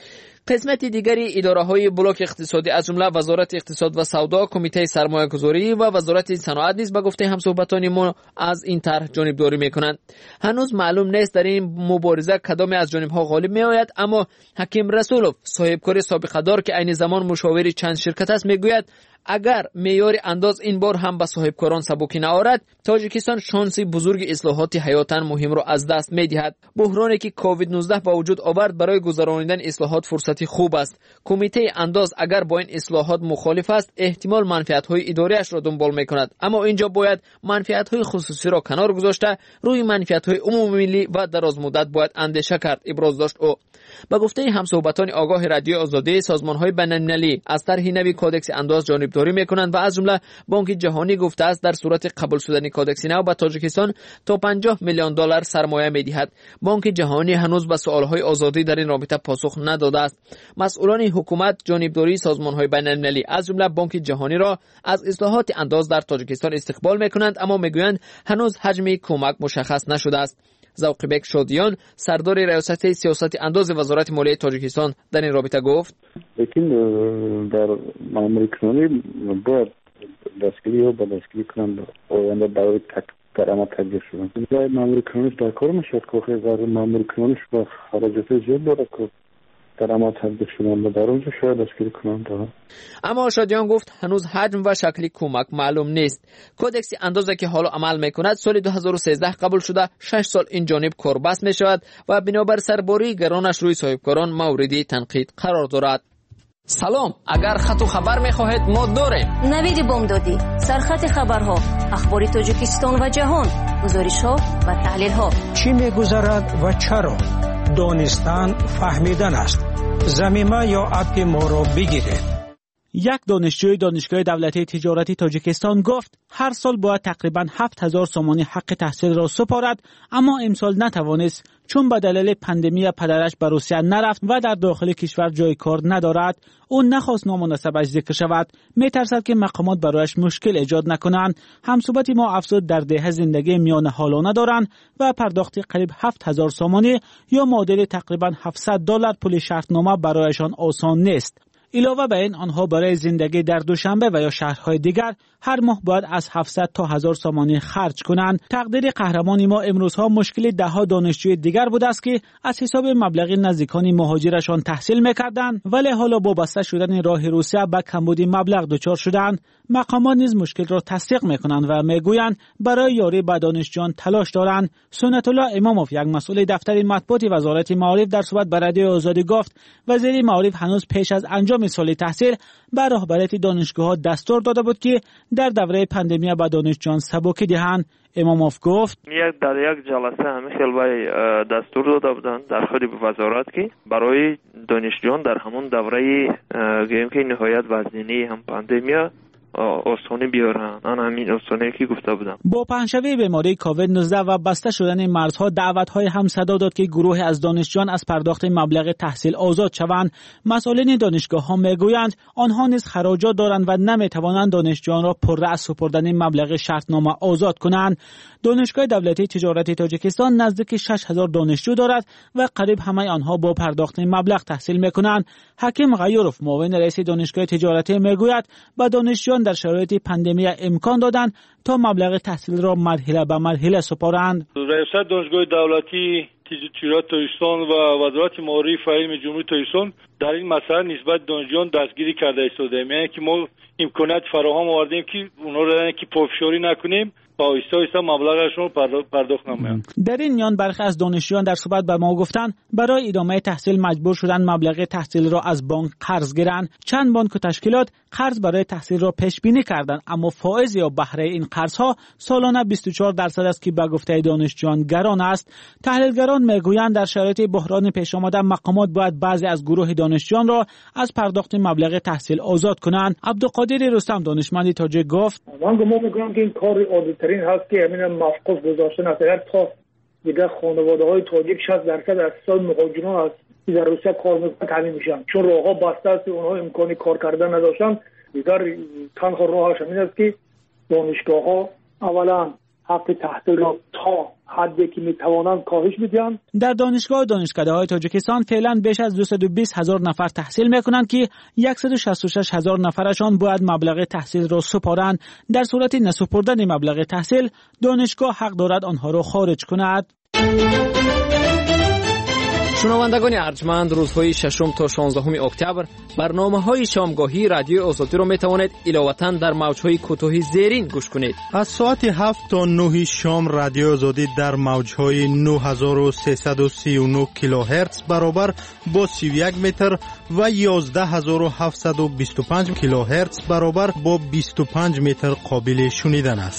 قسمت دیگری اداره‌های بلوک اقتصادی از جمله وزارت اقتصاد و سودا، کمیته سرمایه‌گذاری و وزارت صنعت نیز به گفته همصحبتان ما از این طرح جانبداری می‌کنند. هنوز معلوم نیست در این مبارزه کدام از جانب‌ها غالب می‌آید، اما حکیم رسولوف صاحبکار سابقه دار که عین زمان مشاور چند شرکت است میگوید اگر معیار انداز این بار هم به صاحبکاران سبکی نآورد، تاجیکستان شانسی بزرگ اصلاحات حیاتاً مهم را از دست می‌دهد. بحرانی که کووید 19 به وجود آورد برای گذراندن اصلاحات فرصتی خوب است. کمیته انداز اگر با این اصلاحات مخالف است، احتمال منفعت‌های اداری‌اش را دنبال می‌کند، اما اینجا باید منفعت‌های خصوصی را کنار گذاشته روی منفعت‌های عمومی ملی و درازمدت باید اندیشه کرد، ابراز داشت او. با گفته همصحبتان آگاه رادیو آزادی، سازمان‌های بین‌المللی از طرح نوی کدکس انداز جانبداری می‌کنند و از جمله بانک جهانی گفته است در صورت قبول شدن کدکس نو به تاجیکستان تا $50 میلیون سرمایه می‌دهد. بانک جهانی هنوز به سوال‌های آزادی در این رابطه پاسخ نداده است. مسئولان حکومت جانبداری سازمان‌های بین‌المللی از جمله بانک جهانی را از اصلاحات انداز در تاجیکستان استقبال می‌کنند، اما می‌گویند هنوز حجم کمک مشخص نشده است. ذوقبک شادیان سردار ریاست سیاست انداز وزارت مالیه تاجیکستان در این رابطه گفت لیکن در ماموری کنونی باید دستگیری و دستگیری کنند آینده برای درآمد تبدیل شدن. برای ماموری کنونیش در کار میشد که در ماموری کنونیش با خراجات زیاد داره که درآمد تبدیل شدن و در اونجا شاید دستگیری کنند. اما شادیان گفت هنوز حجم و شکل کمک معلوم نیست. کدکس اندازه که حالا عمل میکند سال 2013 قبول شده، 6 سال این جانب کاربست میشود و بنابر سرباری گرانش روی صاحبکاران موردی تنقید قرار دارد. سلام، اگر خط و خبر میخواهید ما داریم. نوید بامدادی، سرخط خبرها، اخبار تاجیکستان و جهان، گزارش‌ها و تحلیل‌ها. چی میگذرد و چرا؟ دانستن فهمیدن است. زمینه یا اپ ما را بگیرید. یک دانشجوی دانشگاه دولتی تجارتی تاجیکستان گفت هر سال باید تقریباً 7000 سومانی حق تحصیل را سپارد، اما امسال نتوانست چون به دلیل پاندمی پدرش به روسیه نرفت و در داخل کشور جای کار ندارد. او نخواست نامناسبش ذکر شود، میترسد که مقامات برایش مشکل ایجاد نکنند. همصحبت ما افزود در دهه زندگی میان حالانه دارند و پرداخت قریب 7000 سومانی یا معادل تقریباً $700 پول شرطنامه برایشان آسان نیست. علاوه بر این آنها برای زندگی در دوشنبه و یا شهرهای دیگر هر ماه باید از 700 تا 1000 سومانی خرج کنند. تقدیر قهرمان ما امروزها مشکل دهها دانشجوی دیگر بود است که از حساب مبلغ نزدیکان مهاجرشان تحصیل میکردند، ولی حالا با بسته شدن راه روسیه به کمبود مبلغ دچار شدند. مقامات نیز مشکل را تصدیق میکنند و میگویند برای یاری به دانشجویان تلاش دارند. سنت الله اماموف، یک مسئول دفتر مطبوعات وزارت معارف، در صحبت با رادیو آزادی گفت وزیر معارف هنوز پیش از انجام سال تحصیل به رهبریت دانشگاه‌ها دستور داده بود که در دوره پاندمی به دانشجویان سبکی دهند. اماموف گفت در یک جلسه همه خلوی دستور داده بودند در خود وزارت که برای دانشجویان در همون دوره گیم که نهایت وزنی هم پاندمی آسانی بیارن، آن همین آسانی که گفته بودم. با پنجشنبه بیماری کووید 19 و بسته شدن مرزها دعوت‌های هم صدا داد که گروه از دانشجویان از پرداخت مبلغ تحصیل آزاد شوند. مسئولین دانشگاه‌ها میگویند آنها نیز خراجات دارند و نمیتوانند دانشجویان را پررأس سپردن مبلغ شرطنامه آزاد کنند. دانشگاه دولتی تجارتی تاجیکستان نزدیک 6000 دانشجو دارد و قریب همه آنها با پرداخت مبلغ تحصیل میکنند. حکیم غیوروف، معاون رئیس دانشگاه تجارتی میگوید با دانشجویان در شرایط پاندمی امکان دادند تا مبلغ تحصیل را مرحله به مرحله سپارند. رئیس دانشگاه دولتی تجارت تاجیکستان و وزارت معارف و علم جمهوری تاجیکستان در این مسئله نسبت دانشجویان دستگیری کرده ایستادیم، یعنی که ما امکانات فراهم آوردیم که اونها را که پافشاری نکنیم آهسته مبلغشون پرداخت نمایند. در این میان برخی از دانشجویان در صحبت به ما گفتند برای ادامه تحصیل مجبور شدند مبلغ تحصیل را از بانک قرض گیرند. چند بانک و تشکیلات قرض برای تحصیل را پیش بینی کردند، اما فائض یا بهره این قرضها سالانه 24% است که به گفته دانشجویان گران است. تحلیلگران میگویند در شرایط بحران پیش آمده مقامات باید بعضی از گروه دانشجویان را از پرداخت مبلغ تحصیل آزاد کنند. عبدالقادر رستم، دانشمند تاجیک، گفت من گمان می‌کنم که این کار عادی‌ترین هست که همین مفقود گذاشته است. اگر تا دیگه خانواده‌های تاجیک 60% از سال مهاجران از در روسیه کار میکنن تعمین میشن، چون راه‌ها بسته است، اونها امکانی کار کردن نداشتن. دیگر تنها راهش همین است که دانشگاه‌ها اولا حق تحصیل را تا حدی که میتوانند کاهش میدهند. در دانشگاه و دانشکده‌های تاجیکستان فعلا بیش از 220,000 نفر تحصیل میکنند که 166,000 نفرشان باید مبلغ تحصیل را سپارند. در صورت نسپردن مبلغ تحصیل، دانشگاه حق دارد آنها را خارج کند. شنوندگان ارجمند، روزهای 6 تا 16 اکتبر برنامه‌های شامگاهی رادیوی آزادی را می‌توانید علاوه‌اً در موج‌های کوتاه زیرین گوش کنید. از ساعت 7 تا 9 شام رادیو آزادی در موج‌های 9339 کیلوهرتز برابر با 31 متر و 11725 کیلوهرتز برابر با 25 متر قابل شنیدن است.